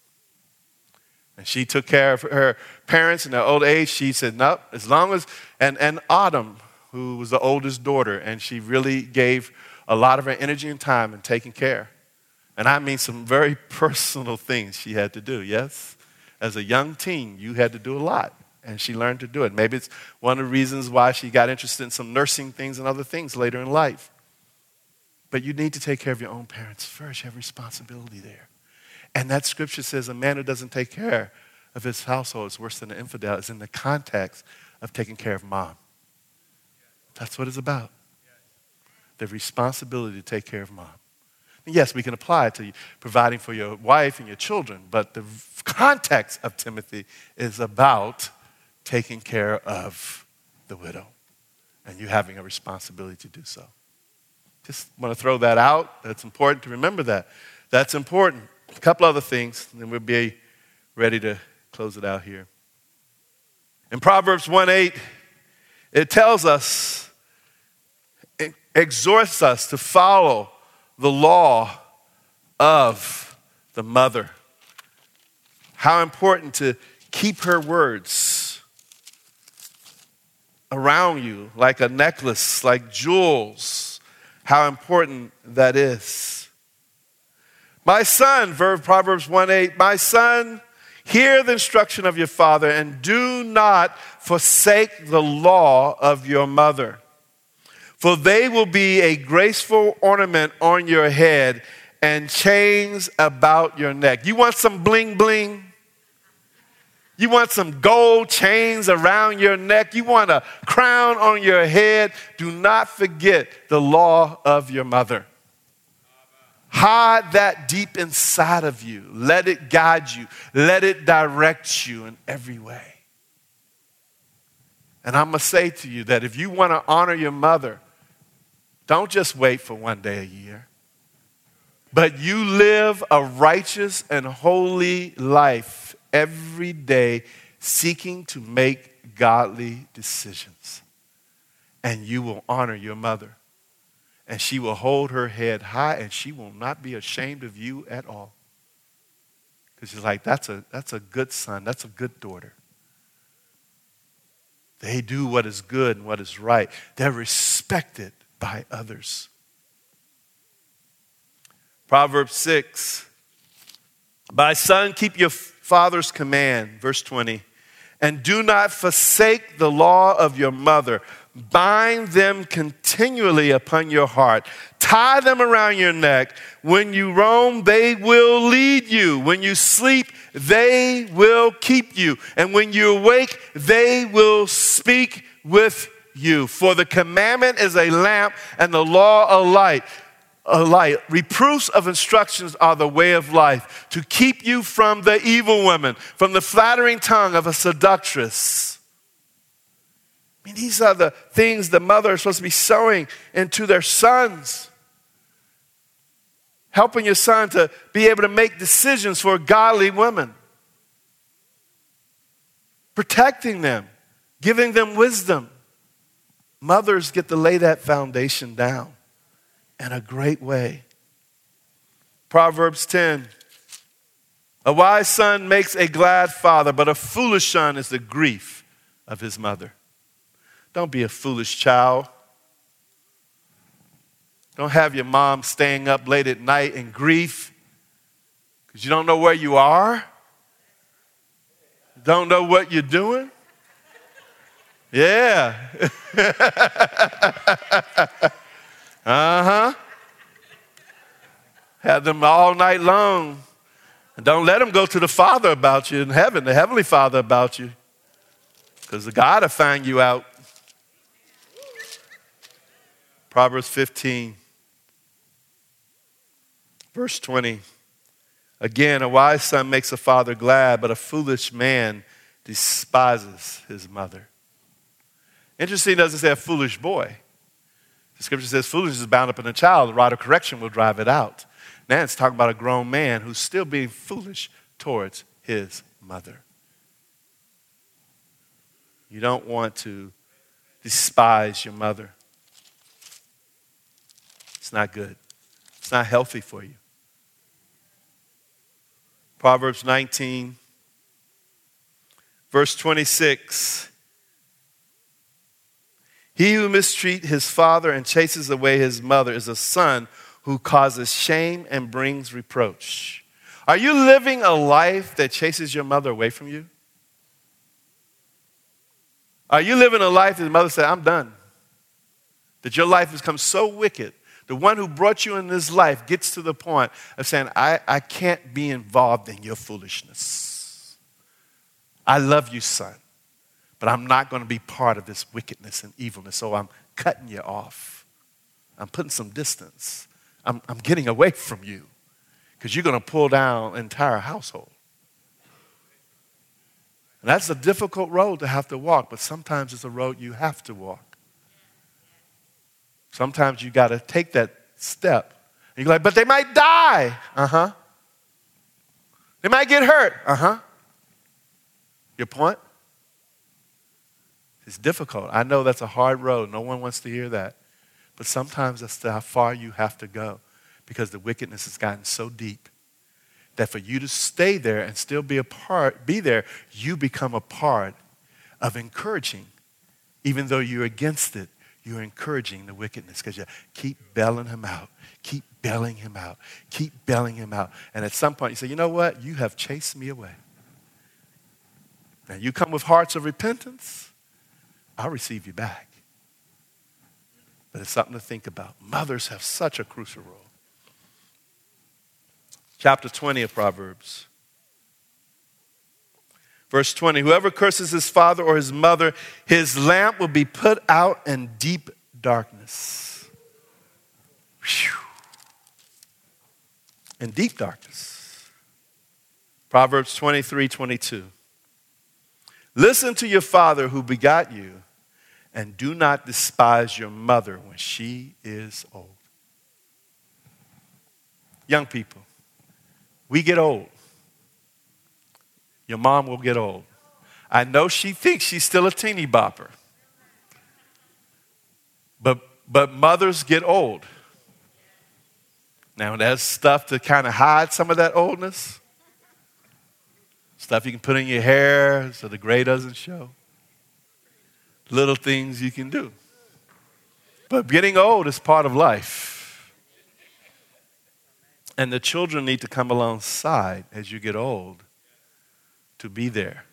And she took care of her parents in their old age. She said, no, as long as, and Autumn, who was the oldest daughter, and she really gave a lot of her energy and time in taking care. And I mean some very personal things she had to do, yes? As a young teen, you had to do a lot, and she learned to do it. Maybe it's one of the reasons why she got interested in some nursing things and other things later in life. But you need to take care of your own parents first. You have responsibility there. And that scripture says a man who doesn't take care of his household is worse than an infidel. It's in the context of taking care of mom. That's what it's about. The responsibility to take care of mom. And yes, we can apply it to providing for your wife and your children, but the context of Timothy is about taking care of the widow and you having a responsibility to do so. Just want to throw that out. That's important to remember that. That's important. A couple other things, and then we'll be ready to close it out here. In Proverbs 1:8, it tells us, it exhorts us to follow the law of the mother. How important to keep her words around you like a necklace, like jewels. How important that is. My son, Proverbs 1:8, my son, hear the instruction of your father and do not forsake the law of your mother. For they will be a graceful ornament on your head and chains about your neck. You want some bling bling? You want some gold chains around your neck? You want a crown on your head? Do not forget the law of your mother. Hide that deep inside of you. Let it guide you. Let it direct you in every way. And I'm going to say to you that if you want to honor your mother, don't just wait for one day a year, but you live a righteous and holy life every day, seeking to make godly decisions. And you will honor your mother. And she will hold her head high, and she will not be ashamed of you at all. Because she's like, that's a good son. That's a good daughter. They do what is good and what is right. They're respected by others. Proverbs 6. My son, keep your father's command, verse 20, and do not forsake the law of your mother. Bind them continually upon your heart. Tie them around your neck. When you roam, they will lead you. When you sleep, they will keep you. And when you awake, they will speak with you. For the commandment is a lamp and the law a light. Reproofs of instructions are the way of life, to keep you from the evil woman, from the flattering tongue of a seductress. I mean, these are the things the mother is supposed to be sowing into their sons. Helping your son to be able to make decisions for godly women. Protecting them, giving them wisdom. Mothers get to lay that foundation down in a great way. Proverbs 10. A wise son makes a glad father, but a foolish son is the grief of his mother. Don't be a foolish child. Don't have your mom staying up late at night in grief because you don't know where you are. Don't know what you're doing. Yeah. Have them all night long. And don't let them go to the Father about you in heaven, the Heavenly Father about you. Because the God will find you out. Proverbs 15, verse 20. Again, a wise son makes a father glad, but a foolish man despises his mother. Interesting, it doesn't say a foolish boy. The scripture says foolishness is bound up in a child. The rod of correction will drive it out. Now it's talking about a grown man who's still being foolish towards his mother. You don't want to despise your mother. It's not good. It's not healthy for you. Proverbs 19, verse 26. He who mistreats his father and chases away his mother is a son who causes shame and brings reproach. Are you living a life that chases your mother away from you? Are you living a life that the mother said, I'm done? That your life has become so wicked. The one who brought you in this life gets to the point of saying, I can't be involved in your foolishness. I love you, son, but I'm not going to be part of this wickedness and evilness, so I'm cutting you off. I'm putting some distance. I'm getting away from you because you're going to pull down an entire household. And that's a difficult road to have to walk, but sometimes it's a road you have to walk. Sometimes you got to take that step. And you're like, but they might die. Uh-huh. They might get hurt. Uh-huh. Your point? It's difficult. I know that's a hard road. No one wants to hear that. But sometimes that's how far you have to go because the wickedness has gotten so deep that for you to stay there and still be there, you become a part of encouraging. Even though you're against it, you're encouraging the wickedness because you keep bailing him out. Keep bailing him out. Keep bailing him out. And at some point you say, you know what? You have chased me away. Now you come with hearts of repentance, I'll receive you back. But it's something to think about. Mothers have such a crucial role. Chapter 20 of Proverbs. Verse 20, whoever curses his father or his mother, his lamp will be put out in deep darkness. Whew. In deep darkness. Proverbs 23:22. Listen to your father who begot you, and do not despise your mother when she is old. Young people, we get old. Your mom will get old. I know she thinks she's still a teeny bopper. But mothers get old. Now, there's stuff to kind of hide some of that oldness. Stuff you can put in your hair so the gray doesn't show. Little things you can do. But getting old is part of life. And the children need to come alongside as you get old to be there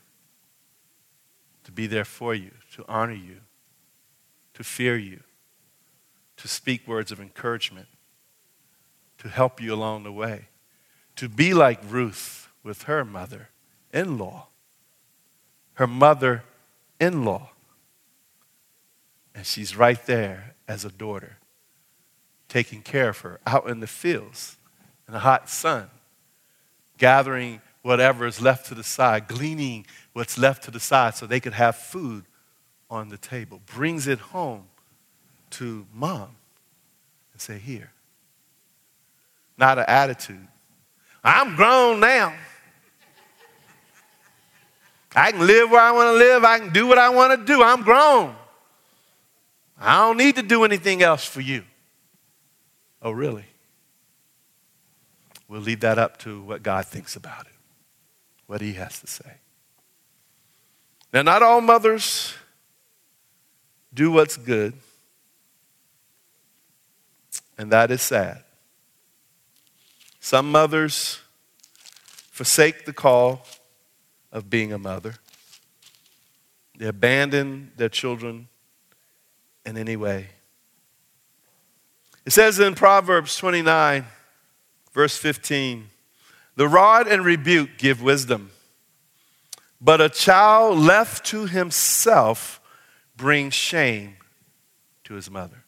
for you, to honor you, to fear you, to speak words of encouragement, to help you along the way, to be like Ruth with her mother-in-law, her mother-in-law. And she's right there as a daughter, taking care of her out in the fields in the hot sun, gathering whatever is left to the side, gleaning what's left to the side so they could have food on the table. Brings it home to mom and say, here. Not an attitude. I'm grown now. I can live where I want to live. I can do what I want to do. I'm grown. I don't need to do anything else for you. Oh, really? We'll leave that up to what God thinks about it, what he has to say. Now, not all mothers do what's good, and that is sad. Some mothers forsake the call of being a mother. They abandon their children in any way. It says in Proverbs 29, verse 15, the rod and rebuke give wisdom, but a child left to himself brings shame to his mother.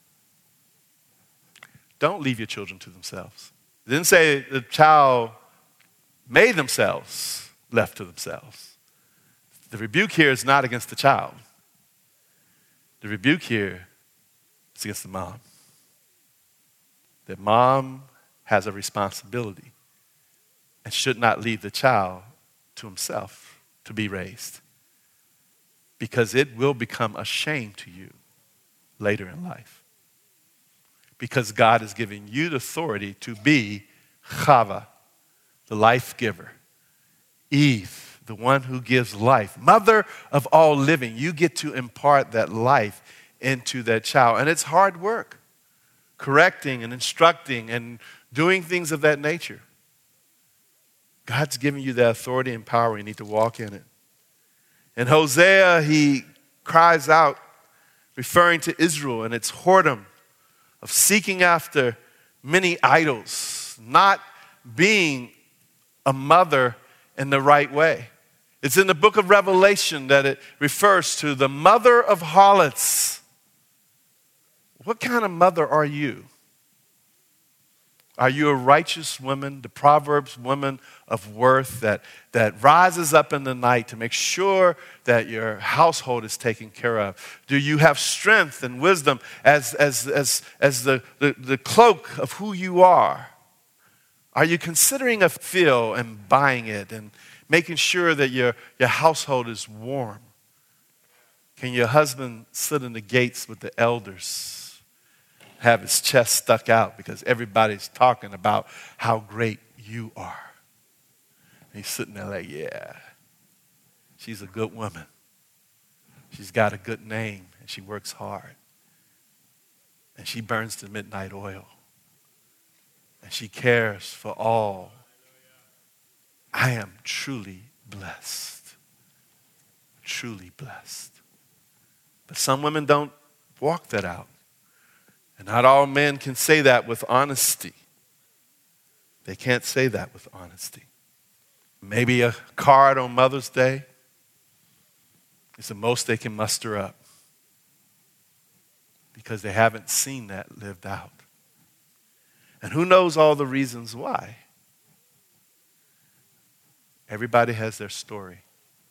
Don't leave your children to themselves. It didn't say the child made themselves left to themselves. The rebuke here is not against the child. The rebuke here is against the mom. That mom has a responsibility and should not leave the child to himself to be raised, because it will become a shame to you later in life. Because God is giving you the authority to be Chava, the life giver. Eve, the one who gives life. Mother of all living. You get to impart that life into that child. And it's hard work. Correcting and instructing and doing things of that nature. God's giving you that authority and power. You need to walk in it. In Hosea, he cries out, referring to Israel and its whoredom of seeking after many idols, not being a mother in the right way. It's in the book of Revelation that it refers to the mother of harlots. What kind of mother are you? Are you a righteous woman, the Proverbs woman of worth that rises up in the night to make sure that your household is taken care of? Do you have strength and wisdom as the cloak of who you are? Are you considering a field and buying it and making sure that your household is warm? Can your husband sit in the gates with the elders, have his chest stuck out because everybody's talking about how great you are? And he's sitting there like, yeah, she's a good woman. She's got a good name and she works hard. And she burns the midnight oil. And she cares for all. I am truly blessed. Truly blessed. But some women don't walk that out. And not all men can say that with honesty. They can't say that with honesty. Maybe a card on Mother's Day is the most they can muster up because they haven't seen that lived out. And who knows all the reasons why? Everybody has their story.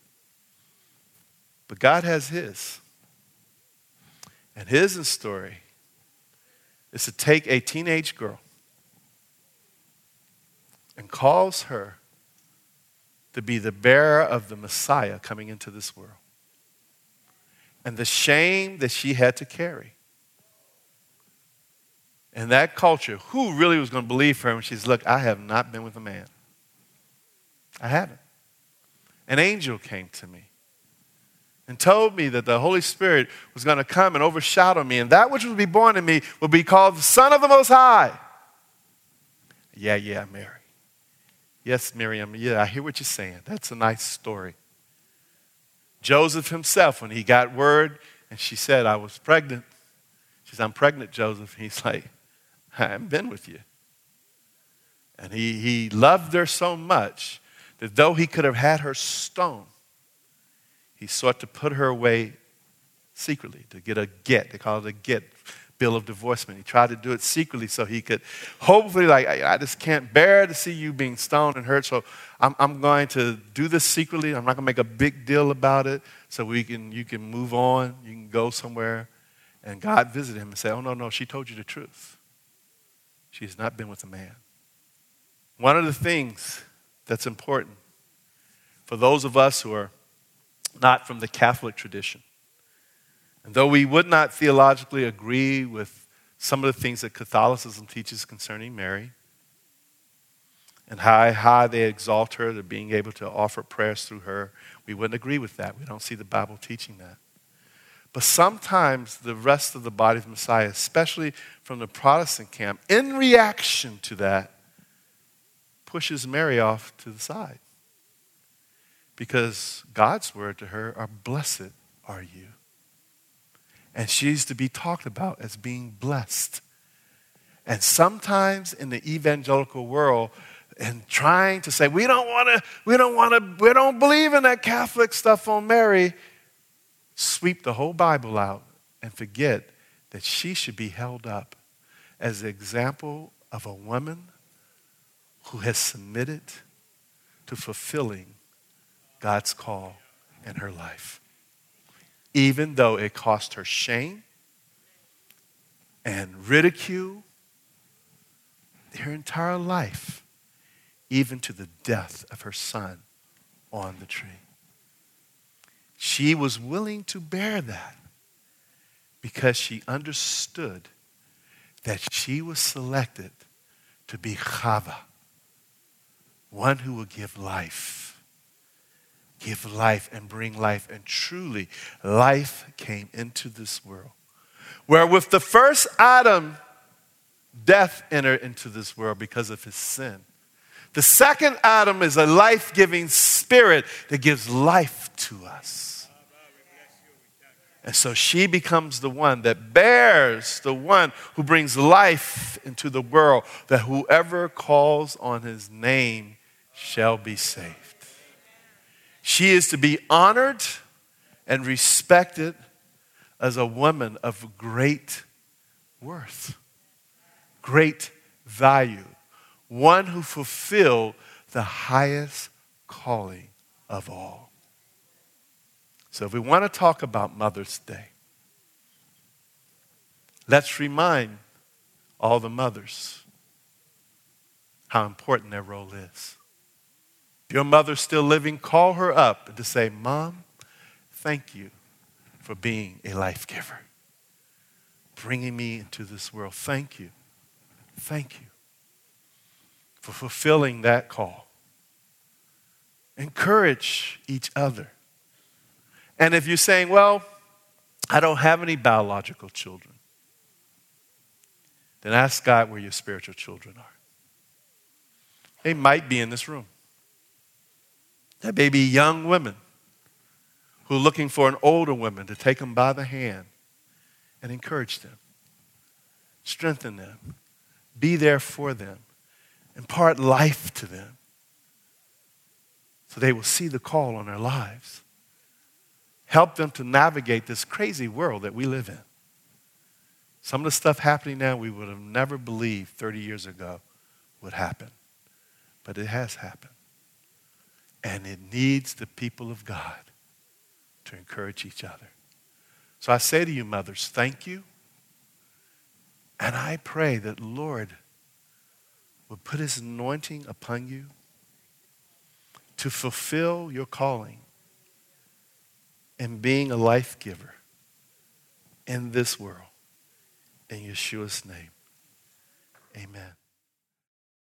But God has his. And his story is to take a teenage girl and cause her to be the bearer of the Messiah coming into this world. And the shame that she had to carry. In that culture, who really was going to believe her when she's, look, I have not been with a man. I haven't. An angel came to me and told me that the Holy Spirit was going to come and overshadow me, and that which would be born in me would be called the Son of the Most High. Yeah, Mary. Yes, Miriam, yeah, I hear what you're saying. That's a nice story. Joseph himself, when he got word, and she said, I was pregnant. She said, I'm pregnant, Joseph. And he's like, I haven't been with you. And he loved her so much that though he could have had her stoned, he sought to put her away secretly, to get a get. They call it a get, bill of divorcement. He tried to do it secretly so he could hopefully, like, I just can't bear to see you being stoned and hurt, so I'm going to do this secretly. I'm not going to make a big deal about it so you can move on. You can go somewhere. And God visited him and said, oh, no, she told you the truth. She has not been with a man. One of the things that's important for those of us who are not from the Catholic tradition, and though we would not theologically agree with some of the things that Catholicism teaches concerning Mary, and how high they exalt her, to being able to offer prayers through her, we wouldn't agree with that. We don't see the Bible teaching that. But sometimes the rest of the body of the Messiah, especially from the Protestant camp, in reaction to that, pushes Mary off to the side. Because God's word to her are, blessed are you. And she's to be talked about as being blessed. And sometimes in the evangelical world, and trying to say, we don't believe in that Catholic stuff on Mary, sweep the whole Bible out and forget that she should be held up as an example of a woman who has submitted to fulfilling God's call in her life. Even though it cost her shame and ridicule her entire life, even to the death of her son on the tree. She was willing to bear that because she understood that she was selected to be Chava, one who will give life and bring life. And truly, life came into this world. Where with the first Adam, death entered into this world because of his sin. The second Adam is a life-giving spirit that gives life to us. And so she becomes the one that bears, the one who brings life into the world, that whoever calls on his name shall be saved. She is to be honored and respected as a woman of great worth, great valued, one who fulfilled the highest calling of all. So if we want to talk about Mother's Day, let's remind all the mothers how important their role is. If your mother's still living, call her up and to say, Mom, thank you for being a life giver, bringing me into this world. Thank you. Thank you for fulfilling that call. Encourage each other. And if you're saying, well, I don't have any biological children, then ask God where your spiritual children are. They might be in this room. There may be young women who are looking for an older woman to take them by the hand and encourage them, strengthen them, be there for them, impart life to them so they will see the call on their lives. Help them to navigate this crazy world that we live in. Some of the stuff happening now we would have never believed 30 years ago would happen. But it has happened. And it needs the people of God to encourage each other. So I say to you, mothers, thank you. And I pray that the Lord will put his anointing upon you to fulfill your calling in being a life giver in this world. In Yeshua's name, amen.